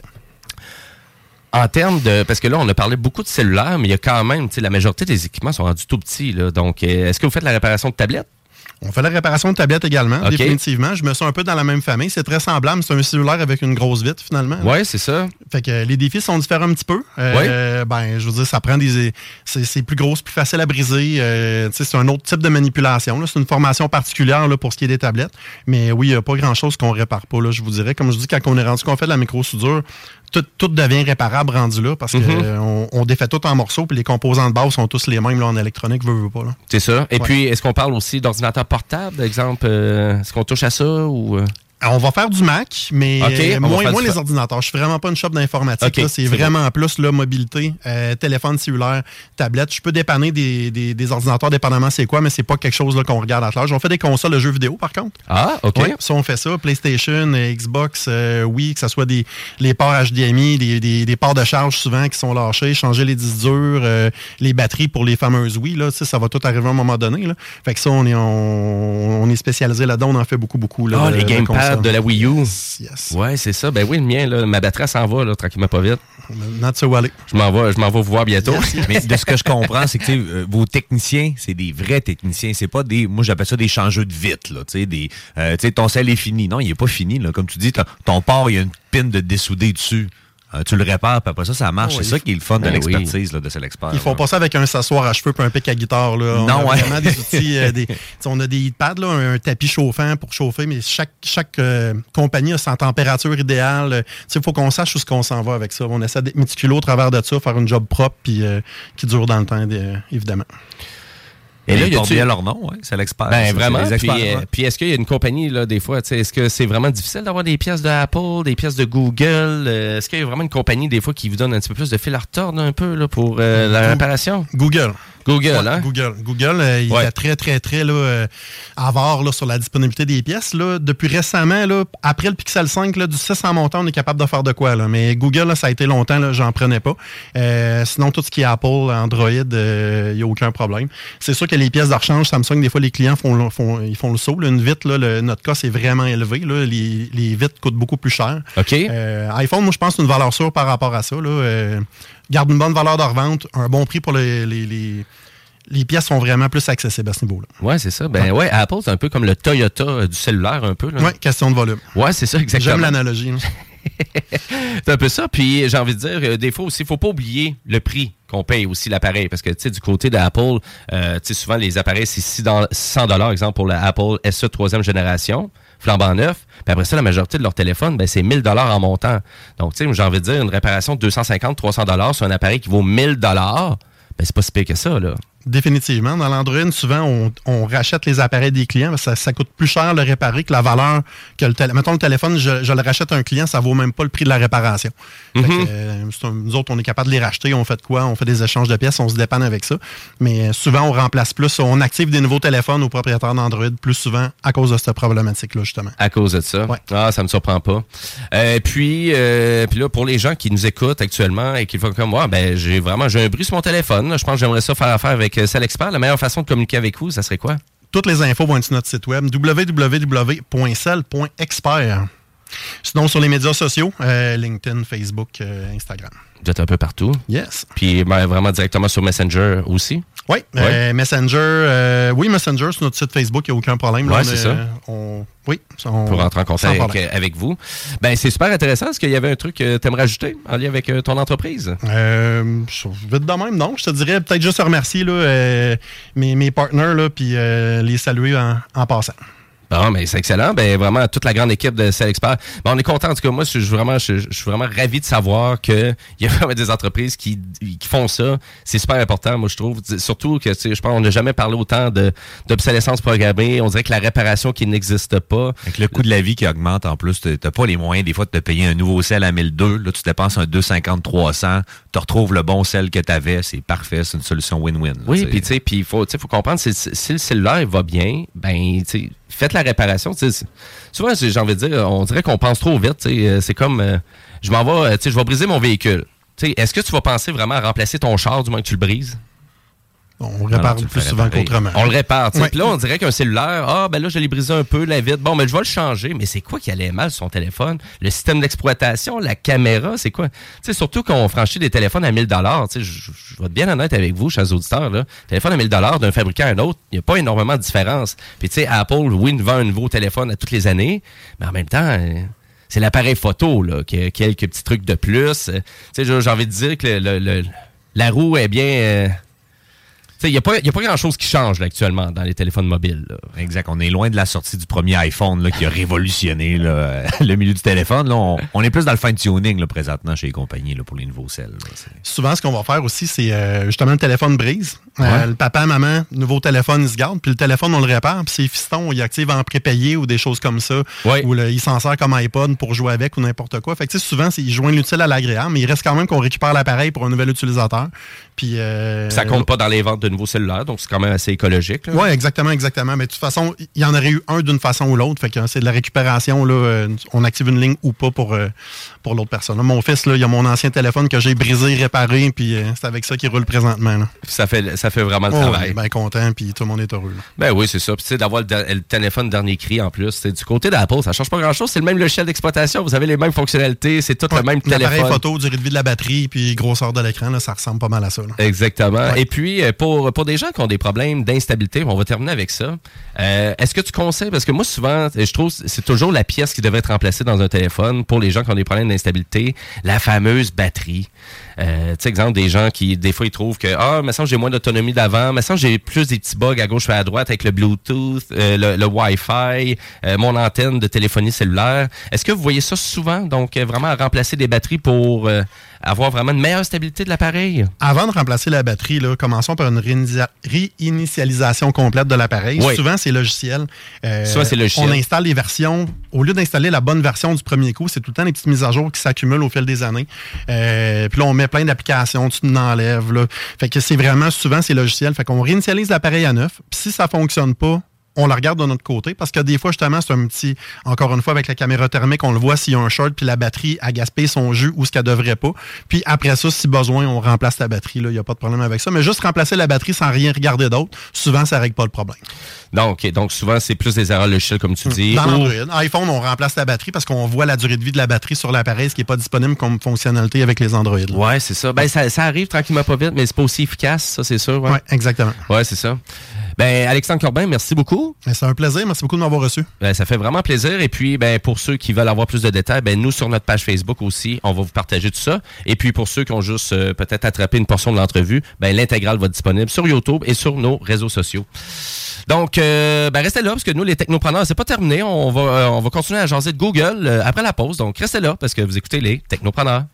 En termes de... Parce que là, on a parlé beaucoup de cellulaires, mais il y a quand même... La majorité des équipements sont rendus tout petits. Là, donc, est-ce que vous faites la réparation de tablettes? On fait la réparation de tablettes également, okay. définitivement. Je me sens un peu dans la même famille. C'est très semblable. C'est un cellulaire avec une grosse vitre, finalement. Oui, c'est ça. Fait que les défis sont différents un petit peu. Euh, oui. Ben, je veux dire, ça prend des... C'est, c'est plus gros, c'est plus facile à briser. Euh, c'est un autre type de manipulation. Là. C'est une formation particulière là, pour ce qui est des tablettes. Mais oui, il n'y a pas grand-chose qu'on répare pas, là, je vous dirais. Comme je dis, quand on est rendu qu'on fait de la micro-soudure, tout, tout devient réparable rendu là parce qu'on mm-hmm. on défait tout en morceaux puis les composants de base sont tous les mêmes là, en électronique, veut, veut pas. Là. C'est ça. Et ouais. puis, est-ce qu'on parle aussi d'ordinateur portable, exemple? Euh, est-ce qu'on touche à ça ou... Euh... On va faire du Mac, mais okay, moins, moins les fa- ordinateurs. Je suis vraiment pas une shop d'informatique. Okay, là. C'est, c'est vraiment bon. plus là, mobilité, euh, téléphone cellulaire, tablette. Je peux dépanner des, des, des ordinateurs dépendamment c'est quoi, mais c'est pas quelque chose là, qu'on regarde à l'âge. On fait des consoles de jeux vidéo, par contre. Ah, OK. Oui, ça, on fait ça. PlayStation, Xbox, euh, Wii, que ce soit des, les ports H D M I, des, des, des ports de charge souvent qui sont lâchés, changer les disques durs, euh, les batteries pour les fameuses Wii. Là, ça va tout arriver à un moment donné. Là. Fait que ça, on est, on, on est spécialisé là-dedans. On en fait beaucoup, beaucoup. Là, ah, de, les gamepads pad de la Wii U. Yes, yes. Ouais, c'est ça. Ben oui, le mien, là, ma batterie s'en va, là, tranquillement pas vite. Not so well. Je m'en vais, je m'en vais vous voir bientôt. Yes, yes. Mais de ce que je comprends, c'est que euh, vos techniciens, c'est des vrais techniciens. C'est pas des, moi j'appelle ça des changeux de vitre, là. Tu sais, des, euh, tu sais, ton sel est fini. Non, il est pas fini, là. Comme tu dis, ton, ton port, il y a une pin de dessoudé dessus. Euh, tu le répares, puis après ça, ça marche. Oh, c'est ça qui est le fun de l'expertise oui. là, de Celexpert. Ils font pas ça avec un s'asseoir à cheveux puis un pic à guitare. Là. On non, a ouais. vraiment des outils. Euh, des, on a des heatpads, là, un, un tapis chauffant pour chauffer, mais chaque, chaque euh, compagnie a sa température idéale. Il faut qu'on sache où ce qu'on s'en va avec ça. On essaie d'être méticuleux au travers de ça, faire une job propre puis euh, qui dure dans le temps, euh, évidemment. Et là, il y a bien leur nom, ouais, c'est l'expert. Ben ça, vraiment. les experts, puis, euh, ouais. puis est-ce qu'il y a une compagnie, là, des fois, est-ce que c'est vraiment difficile d'avoir des pièces de Apple, des pièces de Google? Euh, est-ce qu'il y a vraiment une compagnie, des fois, qui vous donne un petit peu plus de fil à retordre un peu là, pour euh, la réparation? Google. Google, ouais, hein? Google. Google, euh, il ouais. est très, très, très là, euh, avare là, sur la disponibilité des pièces. Là. Depuis récemment, là, après le Pixel cinq, là, du six en montant, on est capable de faire de quoi. Là. Mais Google, là, ça a été longtemps, là, j'en prenais pas. Euh, sinon, tout ce qui est Apple, Android, il euh, n'y a aucun problème. C'est sûr que les pièces de rechange Samsung, des fois, les clients font, font, ils font le saut. Là. Une vitre, là, le, notre cas, c'est vraiment élevé. Là. Les, les vitres coûtent beaucoup plus cher. OK. Euh, iPhone, moi, je pense que c'est une valeur sûre par rapport à ça. Là. Euh, garde une bonne valeur de revente, un bon prix pour les... les, les Les pièces sont vraiment plus accessibles à ce niveau-là. Oui, c'est ça. Ben ouais, Apple, c'est un peu comme le Toyota du cellulaire, un peu. Oui, question de volume. Oui, c'est ça, exactement. J'aime l'analogie. C'est un peu ça. Puis j'ai envie de dire, des fois aussi, il ne faut pas oublier le prix qu'on paye aussi l'appareil. Parce que, tu sais, du côté d'Apple, euh, tu sais, souvent, les appareils, c'est cent dollars, exemple, pour l'Apple S E troisième génération, flambant neuf. Puis après ça, la majorité de leur téléphone, ben, c'est mille dollars en montant. Donc, tu sais, j'ai envie de dire, une réparation de deux cent cinquante à trois cents dollars sur un appareil qui vaut mille dollars, ben, c'est pas si pire que ça, là. Définitivement. Dans l'Android, souvent, on, on rachète les appareils des clients parce que ça, ça coûte plus cher le réparer que la valeur que le téléphone. Mettons le téléphone, je, je le rachète à un client, ça vaut même pas le prix de la réparation. Mm-hmm. Fait que, euh, un, nous autres, on est capable de les racheter. On fait de quoi? On fait des échanges de pièces, on se dépanne avec ça. Mais souvent, on remplace plus. On active des nouveaux téléphones aux propriétaires d'Android plus souvent à cause de cette problématique-là, justement. À cause de ça? Ouais. Ah, ça me surprend pas. Euh, puis, euh, puis là, pour les gens qui nous écoutent actuellement et qui font comme moi, ben, j'ai vraiment, j'ai un bruit sur mon téléphone. Là. Je pense que j'aimerais ça faire affaire avec euh, Celexpert. La meilleure façon de communiquer avec vous, ça serait quoi? Toutes les infos vont être sur notre site web w w w point cell point expert. Sinon, sur les médias sociaux, euh, LinkedIn, Facebook, euh, Instagram. Vous êtes un peu partout. Yes. Puis ben, vraiment directement sur Messenger aussi. Oui, ouais. euh, Messenger, euh, oui, Messenger sur notre site Facebook, il n'y a aucun problème. Oui, c'est c'est ça. ça. On, oui, on, pour rentrer en contact avec, avec vous. Ben, c'est super intéressant. Est-ce qu'il y avait un truc que tu aimerais ajouter en lien avec euh, ton entreprise? Euh, vite de même, non. Je te dirais peut-être juste remercier là, euh, mes, mes partners là, puis euh, les saluer en, en passant. Bon, mais c'est excellent. Ben, vraiment, toute la grande équipe de Celexpert. Ben, on est content. En tout cas, moi, je suis vraiment, je, je suis vraiment ravi de savoir qu'il y a vraiment des entreprises qui, qui font ça. C'est super important, moi, je trouve. Surtout que, tu sais, je pense qu'on n'a jamais parlé autant de, d'obsolescence programmée. On dirait que la réparation qui n'existe pas. Avec le coût de la vie qui augmente, en plus, tu n'as pas les moyens, des fois, de te payer un nouveau sel à mille deux. Là, tu dépenses un deux cent cinquante à trois cents. Tu retrouves le bon sel que tu avais. C'est parfait. C'est une solution win-win. Là, oui, puis, tu sais, puis il faut, faut comprendre, si, si le cellulaire va bien, ben, tu sais, faites la réparation. Souvent, j'ai envie de dire, on dirait qu'on pense trop vite. C'est comme, euh, je m'en vais, je vais briser mon véhicule. Est-ce que tu vas penser vraiment à remplacer ton char du moment que tu le brises? On le répare non, non, plus souvent qu'autrement. On le répare. Ouais. Puis là, on dirait qu'un cellulaire, ah, ben là, je l'ai brisé un peu, la vitre. Bon, mais ben, je vais le changer. Mais c'est quoi qui allait mal sur son téléphone? Le système d'exploitation, la caméra, c'est quoi? Tu sais, surtout quand on franchit des téléphones à mille dollars, tu sais, je, je vais être bien honnête avec vous, chers auditeurs, là. Téléphone à mille dollars d'un fabricant à un autre, il n'y a pas énormément de différence. Puis, tu sais, Apple, oui, nous vend un nouveau téléphone à toutes les années, mais en même temps, euh, c'est l'appareil photo, là, qui a quelques petits trucs de plus. Tu sais, j'ai envie de dire que le, le, le, la roue est bien. Euh, Il n'y a, a pas grand-chose qui change là, actuellement dans les téléphones mobiles. Là. Exact. On est loin de la sortie du premier iPhone là, qui a révolutionné là, le milieu du téléphone. Là, on, on est plus dans le fine-tuning là, présentement chez les compagnies là, pour les nouveaux cels. Là, souvent, ce qu'on va faire aussi, c'est euh, justement le téléphone brise. Ouais. Euh, le papa, maman, nouveau téléphone, il se garde. Puis le téléphone, on le répare. Puis ses fistons, ils activent en prépayé ou des choses comme ça. Ouais. Ou le, il s'en sert comme iPod pour jouer avec ou n'importe quoi. Fait que souvent, c'est, il joignent l'utile à l'agréable. Mais il reste quand même qu'on récupère l'appareil pour un nouvel utilisateur. Puis, euh, ça compte pas dans les ventes de nouveau cellulaire, donc c'est quand même assez écologique. Oui, exactement, exactement. Mais de toute façon, il y en aurait eu un d'une façon ou l'autre. Fait que c'est de la récupération. Là, euh, on active une ligne ou pas pour, euh, pour l'autre personne. Là, mon fils, là, il a mon ancien téléphone que j'ai brisé, réparé, puis euh, c'est avec ça qu'il roule présentement. Là. Ça fait, ça fait vraiment le oh, travail. Bien content, puis tout le monde est heureux. Là. Ben oui, c'est ça. Puis tu sais, d'avoir le, le téléphone dernier cri en plus. C'est du côté d'Apple, ça change pas grand-chose. C'est le même logiciel d'exploitation. Vous avez les mêmes fonctionnalités. C'est tout ouais, le même téléphone. L'appareil photo, durée de vie de la batterie, puis grosseur de l'écran, là, ça ressemble pas mal à ça. Là. Exactement. Ouais. Et puis, pour, pour des gens qui ont des problèmes d'instabilité, on va terminer avec ça. Euh, est-ce que tu conseilles, parce que moi, souvent, je trouve que c'est toujours la pièce qui devrait être remplacée dans un téléphone pour les gens qui ont des problèmes d'instabilité, la fameuse batterie. Euh, tu sais, exemple, des gens qui, des fois, ils trouvent que, ah, mais ça, j'ai moins d'autonomie d'avant, mais ça, j'ai plus des petits bugs à gauche et à droite avec le Bluetooth, euh, le, le Wi-Fi, euh, mon antenne de téléphonie cellulaire. Est-ce que vous voyez ça souvent? Donc, euh, vraiment, à remplacer des batteries pour euh, avoir vraiment une meilleure stabilité de l'appareil? Avant de remplacer la batterie, là, commençons par une réinitialisation réinitialisation complète de l'appareil. Oui. Souvent, c'est logiciel. Euh, Souvent, c'est logiciel. On installe les versions. Au lieu d'installer la bonne version du premier coup, c'est tout le temps des petites mises à jour qui s'accumulent au fil des années. Euh, puis là, on met plein d'applications, tu t'enlèves. Là. Fait que c'est vraiment, souvent, c'est logiciel. Fait qu'on réinitialise l'appareil à neuf. Puis si ça fonctionne pas, on la regarde de notre côté parce que des fois, justement, c'est un petit... Encore une fois, avec la caméra thermique, on le voit s'il y a un short puis la batterie a gaspillé son jus ou ce qu'elle devrait pas. Puis après ça, si besoin, on remplace la batterie. Il n'y a pas de problème avec ça. Mais juste remplacer la batterie sans rien regarder d'autre, souvent, ça ne règle pas le problème. Donc, donc souvent, c'est plus des erreurs logicielles, comme tu dis. Dans ou... l'Android. iPhone, on remplace la batterie parce qu'on voit la durée de vie de la batterie sur l'appareil, ce qui n'est pas disponible comme fonctionnalité avec les Android. Oui, c'est ça. Ben, ça. Ça arrive tranquillement pas vite, mais c'est pas aussi efficace, ça, c'est sûr. Oui, ouais, exactement. Oui, c'est ça. Ben, Alexandre Corbin, merci beaucoup. Ben, c'est un plaisir. Merci beaucoup de m'avoir reçu. Ben, ça fait vraiment plaisir. Et puis, ben, pour ceux qui veulent avoir plus de détails, ben, nous, sur notre page Facebook aussi, on va vous partager tout ça. Et puis, pour ceux qui ont juste euh, peut-être attrapé une portion de l'entrevue, ben, l'intégrale va être disponible sur YouTube et sur nos réseaux sociaux. Donc, euh, ben, restez là, parce que nous, les technopreneurs, c'est pas terminé. On va, euh, on va continuer à jaser de Google euh, après la pause. Donc, restez là, parce que vous écoutez les technopreneurs.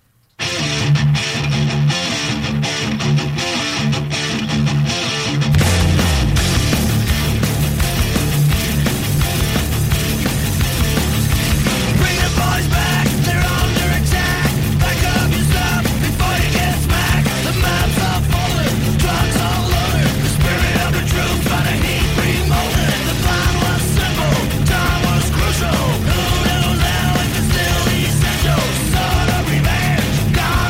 Gone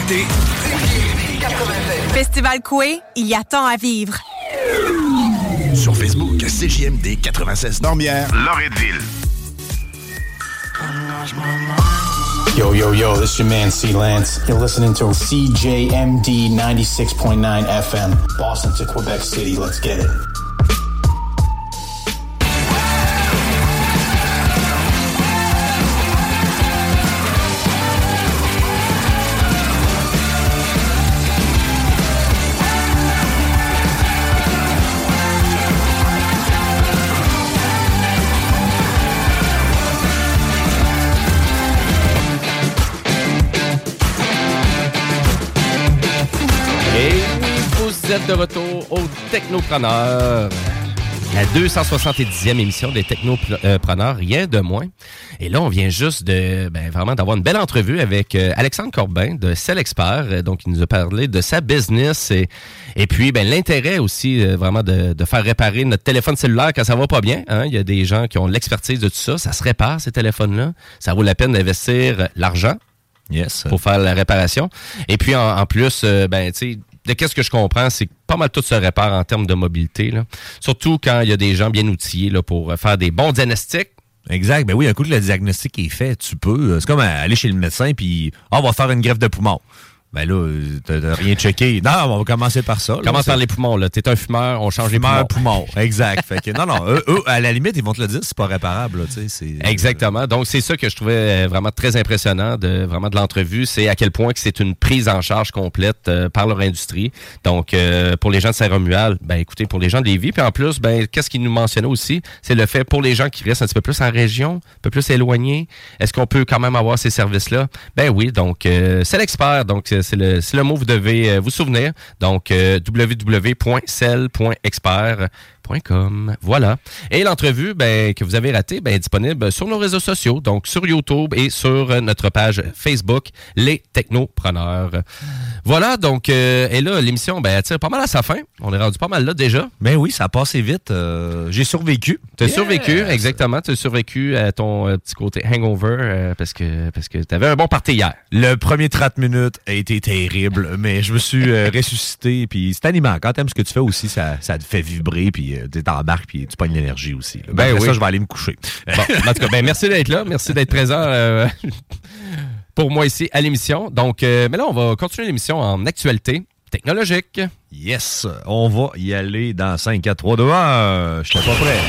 écoutez Festival Coué, il y a tant à vivre. sur Facebook C J M D quatre-vingt-seize Dormière, Loretteville. Yo, yo, yo, this is your man C Lance. You're listening to C J M D ninety-six point nine F M, Boston to Quebec City. Let's get it. Vous êtes de retour au Technopreneur, la deux cent soixante-dixième émission des Technopreneurs, rien de moins. Et là, on vient juste de ben, vraiment d'avoir une belle entrevue avec euh, Alexandre Corbin de CellExpert. Donc, il nous a parlé de sa business et, et puis ben, l'intérêt aussi euh, vraiment de, de faire réparer notre téléphone cellulaire quand ça va pas bien. Hein? Il y a des gens qui ont l'expertise de tout ça. Ça se répare, ces téléphones-là. Ça vaut la peine d'investir l'argent yes. pour faire la réparation. Et puis, en, en plus, euh, ben, tu sais, de qu'est-ce que je comprends, c'est que pas mal tout se répare en termes de mobilité, là. Surtout quand il y a des gens bien outillés là, pour faire des bons diagnostics. Exact. Ben oui, un coup que le diagnostic est fait, tu peux. C'est comme aller chez le médecin puis ah, on va faire une greffe de poumon. Ben là, t'as, t'as rien checké. Non, on va commencer par ça. Là, Commence par les poumons, là. T'es un fumeur, on change fumeur, les poumons. poumons. Exact. Fait que, non, non, eux, eux, à la limite, ils vont te le dire, c'est pas réparable, là, tu sais. C'est, Exactement. Donc, c'est ça que je trouvais vraiment très impressionnant de, vraiment de l'entrevue. C'est à quel point que c'est une prise en charge complète euh, par leur industrie. Donc, euh, pour les gens de Saint-Romuald, ben, écoutez, pour les gens de Lévis, puis en plus, ben, qu'est-ce qu'ils nous mentionnaient aussi? C'est le fait pour les gens qui restent un petit peu plus en région, un peu plus éloignés. Est-ce qu'on peut quand même avoir ces services-là? Ben oui. Donc, euh, c'est l'expert. Donc, c'est le, c'est le mot vous devez euh, vous souvenir. Donc, euh, w w w point cell point expert point com. Voilà. Et l'entrevue ben, que vous avez ratée ben, est disponible sur nos réseaux sociaux, donc sur YouTube et sur notre page Facebook, Les Technopreneurs. Voilà, donc, euh, et là, l'émission ben, elle tire pas mal à sa fin. On est rendu pas mal là déjà. Ben oui, ça a passé vite. Euh, j'ai survécu. Tu as yes. survécu, exactement. Tu as survécu à ton euh, petit côté hangover euh, parce que parce que tu avais un bon party hier. Le premier trente minutes a été terrible, mais je me suis euh, ressuscité. Puis c'est animant. Quand t'aimes ce que tu fais aussi, ça, ça te fait vibrer. Puis euh, tu t'embarques, puis tu pognes l'énergie aussi. Là. Ben Après oui. ça, je vais aller me coucher. Bon, en tout cas, ben merci d'être là. Merci d'être présent euh, pour moi ici à l'émission. Donc, euh, mais là, on va continuer l'émission en actualité technologique. Yes! On va y aller dans cinq, quatre, trois, deux, un. Je suis pas prêt.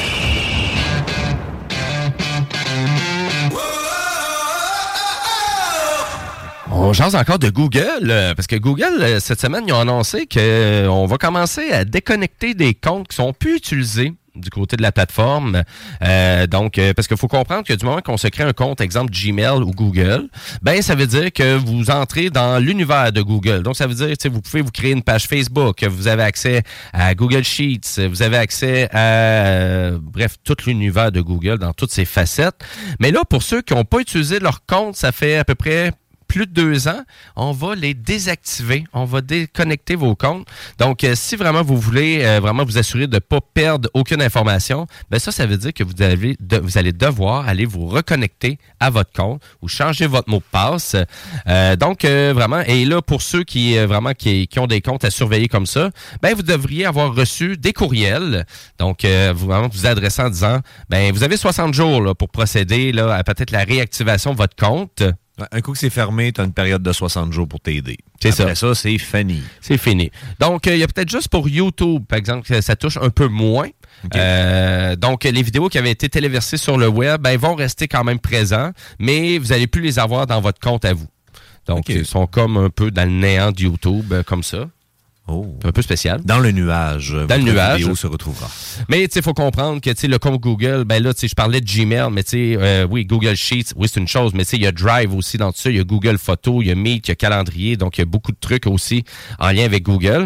On jase encore de Google, euh, parce que Google, euh, cette semaine, ils ont annoncé qu'on euh, va commencer à déconnecter des comptes qui sont plus utilisés du côté de la plateforme. Euh, donc, euh, parce qu'il faut comprendre que du moment qu'on se crée un compte, exemple Gmail ou Google, ben ça veut dire que vous entrez dans l'univers de Google. Donc, ça veut dire que vous pouvez vous créer une page Facebook, vous avez accès à Google Sheets, vous avez accès à, euh, bref, tout l'univers de Google dans toutes ses facettes. Mais là, pour ceux qui n'ont pas utilisé leur compte, ça fait à peu près plus de deux ans, on va les désactiver. On va déconnecter vos comptes. Donc, euh, si vraiment vous voulez euh, vraiment vous assurer de ne pas perdre aucune information, ben ça, ça veut dire que vous, avez de, vous allez devoir aller vous reconnecter à votre compte ou changer votre mot de passe. Euh, donc, euh, vraiment, et là, pour ceux qui euh, vraiment qui, qui ont des comptes à surveiller comme ça, ben vous devriez avoir reçu des courriels. Donc, euh, vous vraiment vous adressant en disant, ben vous avez soixante jours là, pour procéder là, à peut-être la réactivation de votre compte. Un coup que c'est fermé, tu as une période de soixante jours pour t'aider. C'est Après ça. ça, c'est fini. C'est fini. Donc, il euh, y a peut-être juste pour YouTube, par exemple, que ça touche un peu moins. Okay. Euh, donc, les vidéos qui avaient été téléversées sur le web, ben, vont rester quand même présents, mais vous n'allez plus les avoir dans votre compte à vous. Donc, okay. Ils sont comme un peu dans le néant de YouTube, euh, comme ça. Oh. Un peu spécial. Dans le nuage. Dans le nuage. Vidéo se retrouvera. Mais tu sais, il faut comprendre que tu sais le compte Google, ben là, tu sais, je parlais de Gmail, mais tu sais, euh, oui, Google Sheets, oui, c'est une chose, mais tu sais, il y a Drive aussi dans tout ça, il y a Google Photos, il y a Meet, il y a Calendrier, donc il y a beaucoup de trucs aussi en lien avec Google.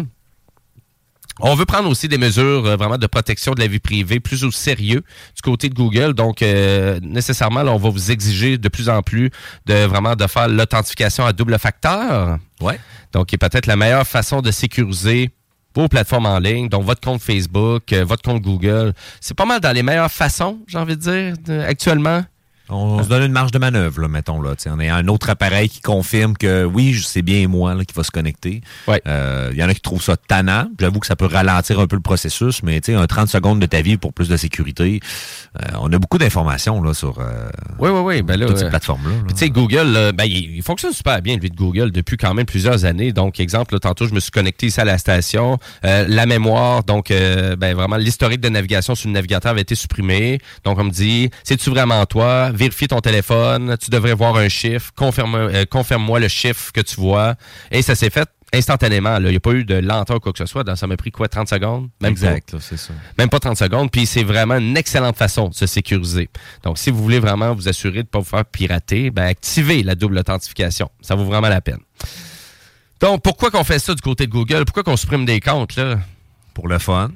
On veut prendre aussi des mesures euh, vraiment de protection de la vie privée plus au sérieux du côté de Google. Donc, euh, nécessairement, là, on va vous exiger de plus en plus de vraiment de faire l'authentification à double facteur. Ouais. Donc, qui est peut-être la meilleure façon de sécuriser vos plateformes en ligne, donc votre compte Facebook, euh, votre compte Google. C'est pas mal dans les meilleures façons, j'ai envie de dire, de, actuellement. On se donne une marge de manœuvre, là, mettons. Là, on a un autre appareil qui confirme que oui, c'est bien moi là, qui va se connecter. Il ouais. euh, y en a qui trouvent ça tannant. J'avoue que ça peut ralentir un peu le processus, mais un trente secondes de ta vie pour plus de sécurité. Euh, on a beaucoup d'informations là, sur euh, oui, oui, oui. Ben là, toutes ces euh, plateformes-là. Là. Tu sais, Google, là, ben, il, il fonctionne super bien, lui, de Google, depuis quand même plusieurs années. Donc, exemple, là, tantôt, je me suis connecté ici à la station. Euh, la mémoire, donc, euh, ben, vraiment, l'historique de navigation sur le navigateur avait été supprimé. Donc, on me dit, c'est-tu vraiment toi? Vérifie ton téléphone. Tu devrais voir un chiffre. Confirme, euh, confirme-moi le chiffre que tu vois. Et ça s'est fait instantanément. Il n'y a pas eu de lenteur ou quoi que ce soit. Ça m'a pris quoi, trente secondes? Même exact, pas, là, c'est ça. Même pas trente secondes. Puis c'est vraiment une excellente façon de se sécuriser. Donc, si vous voulez vraiment vous assurer de ne pas vous faire pirater, ben, activez la double authentification. Ça vaut vraiment la peine. Donc, pourquoi qu'on fait ça du côté de Google? Pourquoi qu'on supprime des comptes, là? Pour le fun.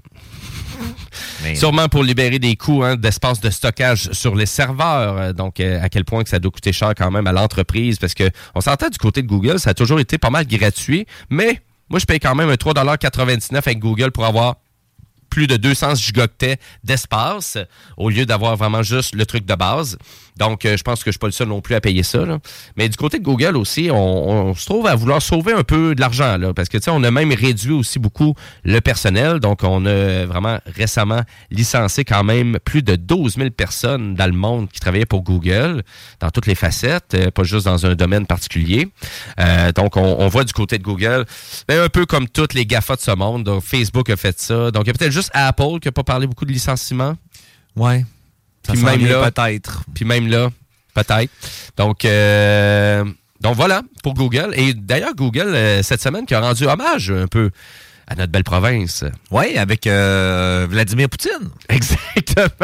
Mais... Sûrement pour libérer des coûts hein, d'espace de stockage sur les serveurs. Donc, euh, à quel point que ça doit coûter cher quand même à l'entreprise. Parce que on s'entend du côté de Google, ça a toujours été pas mal gratuit. Mais moi, je paye quand même un trois dollars quatre-vingt-dix-neuf avec Google pour avoir plus de deux cents gigaoctets d'espace au lieu d'avoir vraiment juste le truc de base. Donc, euh, je pense que je ne suis pas le seul non plus à payer ça. Là. Mais du côté de Google aussi, on, on se trouve à vouloir sauver un peu de l'argent. Là, parce que, tu sais, on a même réduit aussi beaucoup le personnel. Donc, on a vraiment récemment licencié quand même plus de douze mille personnes dans le monde qui travaillaient pour Google, dans toutes les facettes, euh, pas juste dans un domaine particulier. Euh, donc, on, on voit du côté de Google, ben, un peu comme toutes les GAFA de ce monde. Donc, Facebook a fait ça. Donc, il y a peut-être juste Apple qui n'a pas parlé beaucoup de licenciement. Ouais. Puis même là, peut-être. Puis même là, peut-être. Donc, euh, donc voilà pour Google. Et d'ailleurs, Google, euh, cette semaine, qui a rendu hommage un peu à notre belle province. Oui, avec euh, Vladimir Poutine. Exactement.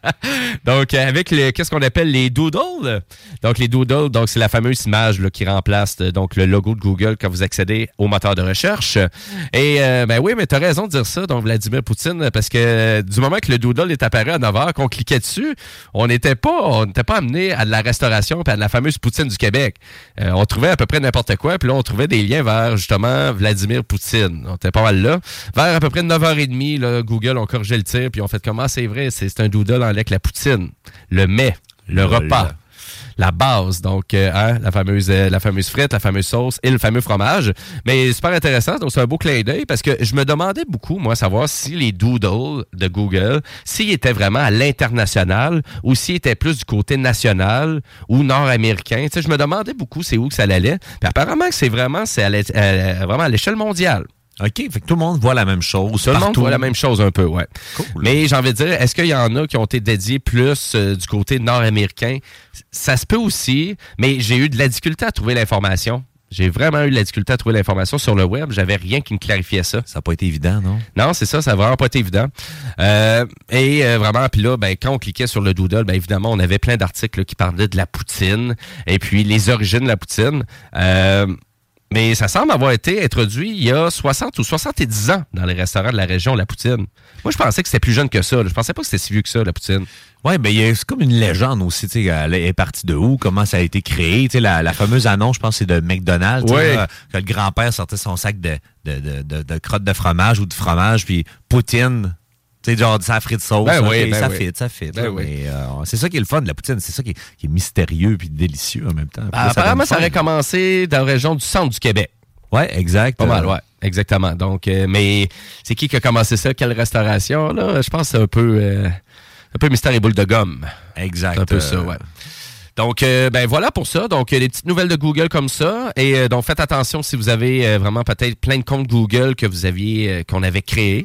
Donc, avec le, qu'est-ce qu'on appelle les doodles. Donc, les doodles, donc c'est la fameuse image là, qui remplace donc le logo de Google quand vous accédez au moteur de recherche. Et, euh, ben oui, mais tu as raison de dire ça, donc Vladimir Poutine, parce que du moment que le doodle est apparu à neuf heures, qu'on cliquait dessus, on n'était pas, on n'était pas amené à de la restauration et à de la fameuse Poutine du Québec. Euh, on trouvait à peu près n'importe quoi, puis là, on trouvait des liens vers, justement, Vladimir Poutine. On était pas mal là. Vers à peu près neuf heures trente, là, Google ont corrigé le tir, puis on fait comment c'est vrai, c'est, c'est un doodle avec la poutine, le mets, le oh repas, là. La base, donc euh, hein, la fameuse euh, la fameuse frite, la fameuse sauce et le fameux fromage. Mais super intéressant, donc c'est un beau clin d'œil parce que je me demandais beaucoup, moi, savoir si les doodles de Google, s'ils étaient vraiment à l'international ou s'ils étaient plus du côté national ou nord-américain. Tu sais, je me demandais beaucoup c'est où que ça allait. Puis apparemment que c'est vraiment, c'est à euh, vraiment à l'échelle mondiale. OK, fait que tout le monde voit la même chose. Tout partout. le monde voit la même chose un peu, ouais. Cool. Mais j'ai envie de dire, est-ce qu'il y en a qui ont été dédiés plus euh, du côté nord-américain? Ça se peut aussi, mais j'ai eu de la difficulté à trouver l'information. J'ai vraiment eu de la difficulté à trouver l'information sur le web. J'avais rien qui me clarifiait ça. Ça n'a pas été évident, non? Non, c'est ça, ça n'a vraiment pas été évident. Euh, et euh, vraiment, puis là, ben, quand on cliquait sur le doodle, ben, évidemment, on avait plein d'articles là, qui parlaient de la poutine et puis les origines de la poutine. Euh, Mais ça semble avoir été introduit il y a soixante ou soixante-dix ans dans les restaurants de la région, la poutine. Moi, je pensais que c'était plus jeune que ça. Là. Je pensais pas que c'était si vieux que ça, la poutine. Oui, ben c'est comme une légende aussi. Elle est partie de où? Comment ça a été créé? La, la fameuse annonce, je pense, c'est de McDonald's. Ouais. Là, que le grand-père sortait son sac de, de, de, de, de crottes de fromage ou de fromage, puis poutine. Tu sais, genre, ça frites sauce. Ben oui, okay, ben ça oui. fit, ça fit. Ben là, oui. mais, euh, c'est ça qui est le fun de la poutine. C'est ça qui est, qui est mystérieux puis délicieux en même temps. Ben, là, apparemment, ça, ça aurait commencé dans la région du centre du Québec. Oui, exact. Pas mal, ouais. Exactement. Donc, euh, mais c'est qui qui a commencé ça? Quelle restauration? Là, je pense que c'est un peu, euh, un peu mystère et boule de gomme. Exact. C'est un peu ça, ouais. Donc, euh, ben voilà pour ça. Donc, euh, les petites nouvelles de Google comme ça. Et euh, donc, faites attention si vous avez euh, vraiment peut-être plein de comptes Google que vous aviez, euh, qu'on avait créés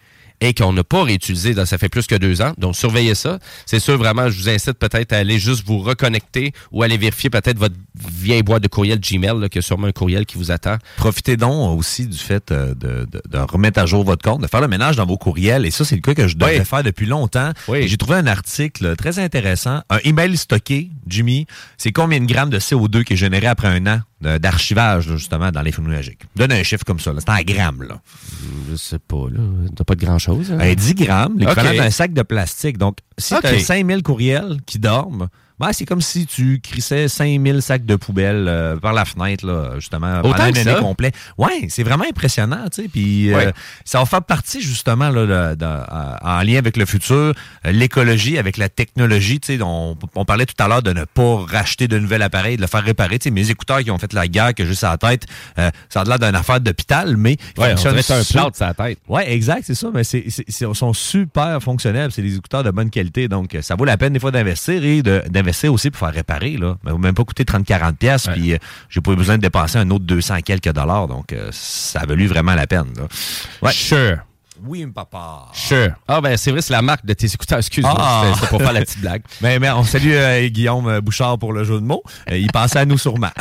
et qu'on n'a pas réutilisé, donc ça fait plus que deux ans. Donc, surveillez ça. C'est sûr, vraiment, je vous incite peut-être à aller juste vous reconnecter ou aller vérifier peut-être votre vieille boîte de courriel Gmail, là, qu'il y a sûrement un courriel qui vous attend. Profitez donc aussi du fait de, de, de remettre à jour votre compte, de faire le ménage dans vos courriels. Et ça, c'est le cas que je devrais oui. faire depuis longtemps. Oui. J'ai trouvé un article très intéressant. Un email stocké, Jimmy, c'est combien de grammes de C O deux qui est généré après un an d'archivage, là, justement, dans les fluides nuagiques? Donne un chiffre comme ça. C'est en grammes, là. Je sais pas, là. T'as pas de grand-chose. Hein? Ben, dix grammes, l'équivalent okay. d'un sac de plastique. Donc, si okay. tu as cinq mille courriels qui dorment, Ouais, c'est comme si tu crissais cinq mille sacs de poubelle euh, par la fenêtre, là, justement, Autant pendant une que année ça? complète. Ouais, c'est vraiment impressionnant, tu sais. Puis Ouais. euh, ça va faire partie, justement, là, de, de, euh, en lien avec le futur, euh, l'écologie, avec la technologie, tu sais. On, on parlait tout à l'heure de ne pas racheter de nouvel appareil, de le faire réparer. Tu sais, mes écouteurs qui ont fait la guerre, que juste à la tête, euh, ça a l'air d'une affaire d'hôpital, mais... Ouais, on dirait que t'as un su- plâtre sur la tête. Ouais, exact, c'est ça. Mais c'est, c'est, c'est- ils sont super fonctionnels. C'est des écouteurs de bonne qualité. Donc, ça vaut la peine des fois d'investir et de, d'investir aussi pour faire réparer. Là. Ça ne va même pas coûter trente à quarante piastres. Ouais. Puis, euh, j'ai pas eu besoin de dépenser un autre deux cents quelques dollars. Donc, euh, ça a valu vraiment la peine. Là. Ouais. Sure. Oui, papa. Sure. Ah, ben, c'est vrai, c'est la marque de tes écouteurs. Excuse-moi. Ah. C'était, c'était pour faire la petite blague. Mais, mais on salue euh, Guillaume Bouchard pour le jeu de mots. Euh, il pensait à nous sûrement.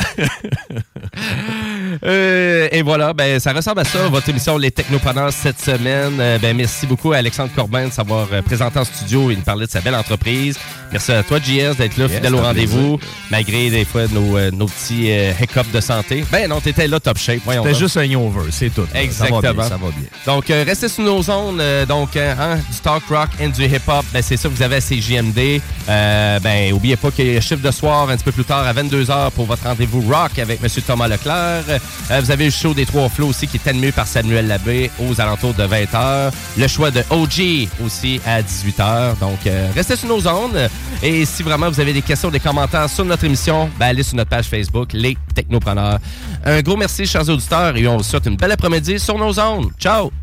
Euh, et voilà, ben ça ressemble à ça, votre émission Les Technopreneurs cette semaine. Euh, ben merci beaucoup à Alexandre Corbin de s'avoir euh, présenté en studio et de parler de sa belle entreprise. Merci à toi, J S, d'être là, Yes, fidèle au c'est un rendez-vous, plaisir. malgré des fois nos, euh, nos petits euh, hiccups de santé. Ben non, t'étais là top shape, voyons C'était donc. juste un over, c'est tout. là. Exactement. Ça va bien, ça va bien. Donc, euh, restez sur nos zones. euh, donc, euh, hein, du talk rock et du hip-hop, ben, c'est ça que vous avez à C J M D. Euh, ben, oubliez pas qu'il y a le chiffre de soir un petit peu plus tard à vingt-deux heures pour votre rendez-vous rock avec M. Thomas Leclerc. Euh, vous avez le show des Trois Flots aussi qui est animé par Samuel Labbé aux alentours de vingt heures. Le choix de O G aussi à dix-huit heures. Donc, euh, restez sur nos zones. Et si vraiment vous avez des questions, des commentaires sur notre émission, ben, allez sur notre page Facebook, Les Technopreneurs. Un gros merci, chers auditeurs, et on vous souhaite une belle après-midi sur nos zones. Ciao!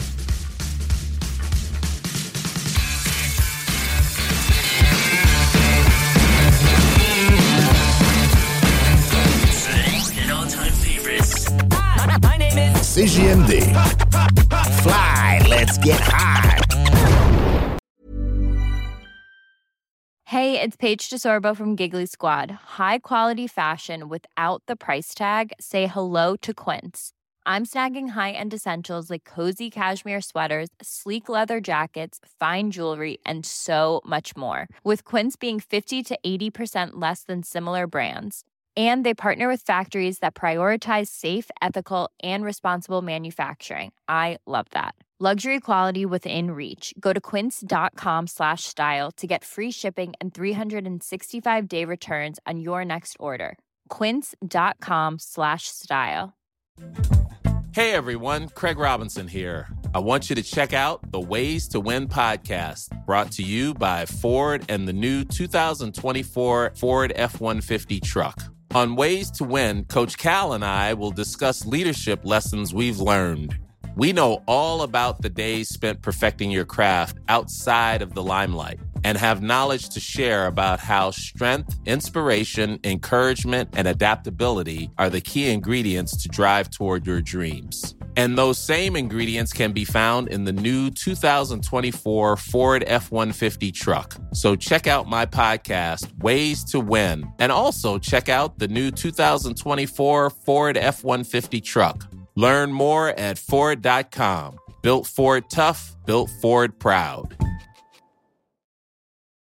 C J M D. Fly, let's get high. Hey, it's Paige DeSorbo from Giggly Squad. High quality fashion without the price tag. Say hello to Quince. I'm snagging high-end essentials like cozy cashmere sweaters, sleek leather jackets, fine jewelry, and so much more. With Quince being fifty to eighty percent less than similar brands. And they partner with factories that prioritize safe, ethical, and responsible manufacturing. I love that. Luxury quality within reach. Go to quince.com slash style to get free shipping and three sixty-five day returns on your next order. Quince.com slash style. Hey everyone, Craig Robinson here. I want you to check out the Ways to Win podcast, brought to you by Ford and the new two thousand twenty-four Ford F one fifty truck. On Ways to Win, Coach Cal and I will discuss leadership lessons we've learned. We know all about the days spent perfecting your craft outside of the limelight and have knowledge to share about how strength, inspiration, encouragement, and adaptability are the key ingredients to drive toward your dreams. And those same ingredients can be found in the new two thousand twenty-four Ford F one fifty truck. So check out my podcast, Ways to Win, and also check out the new two thousand twenty-four Ford F one fifty truck. Learn more at Ford dot com. Built Ford tough, built Ford proud.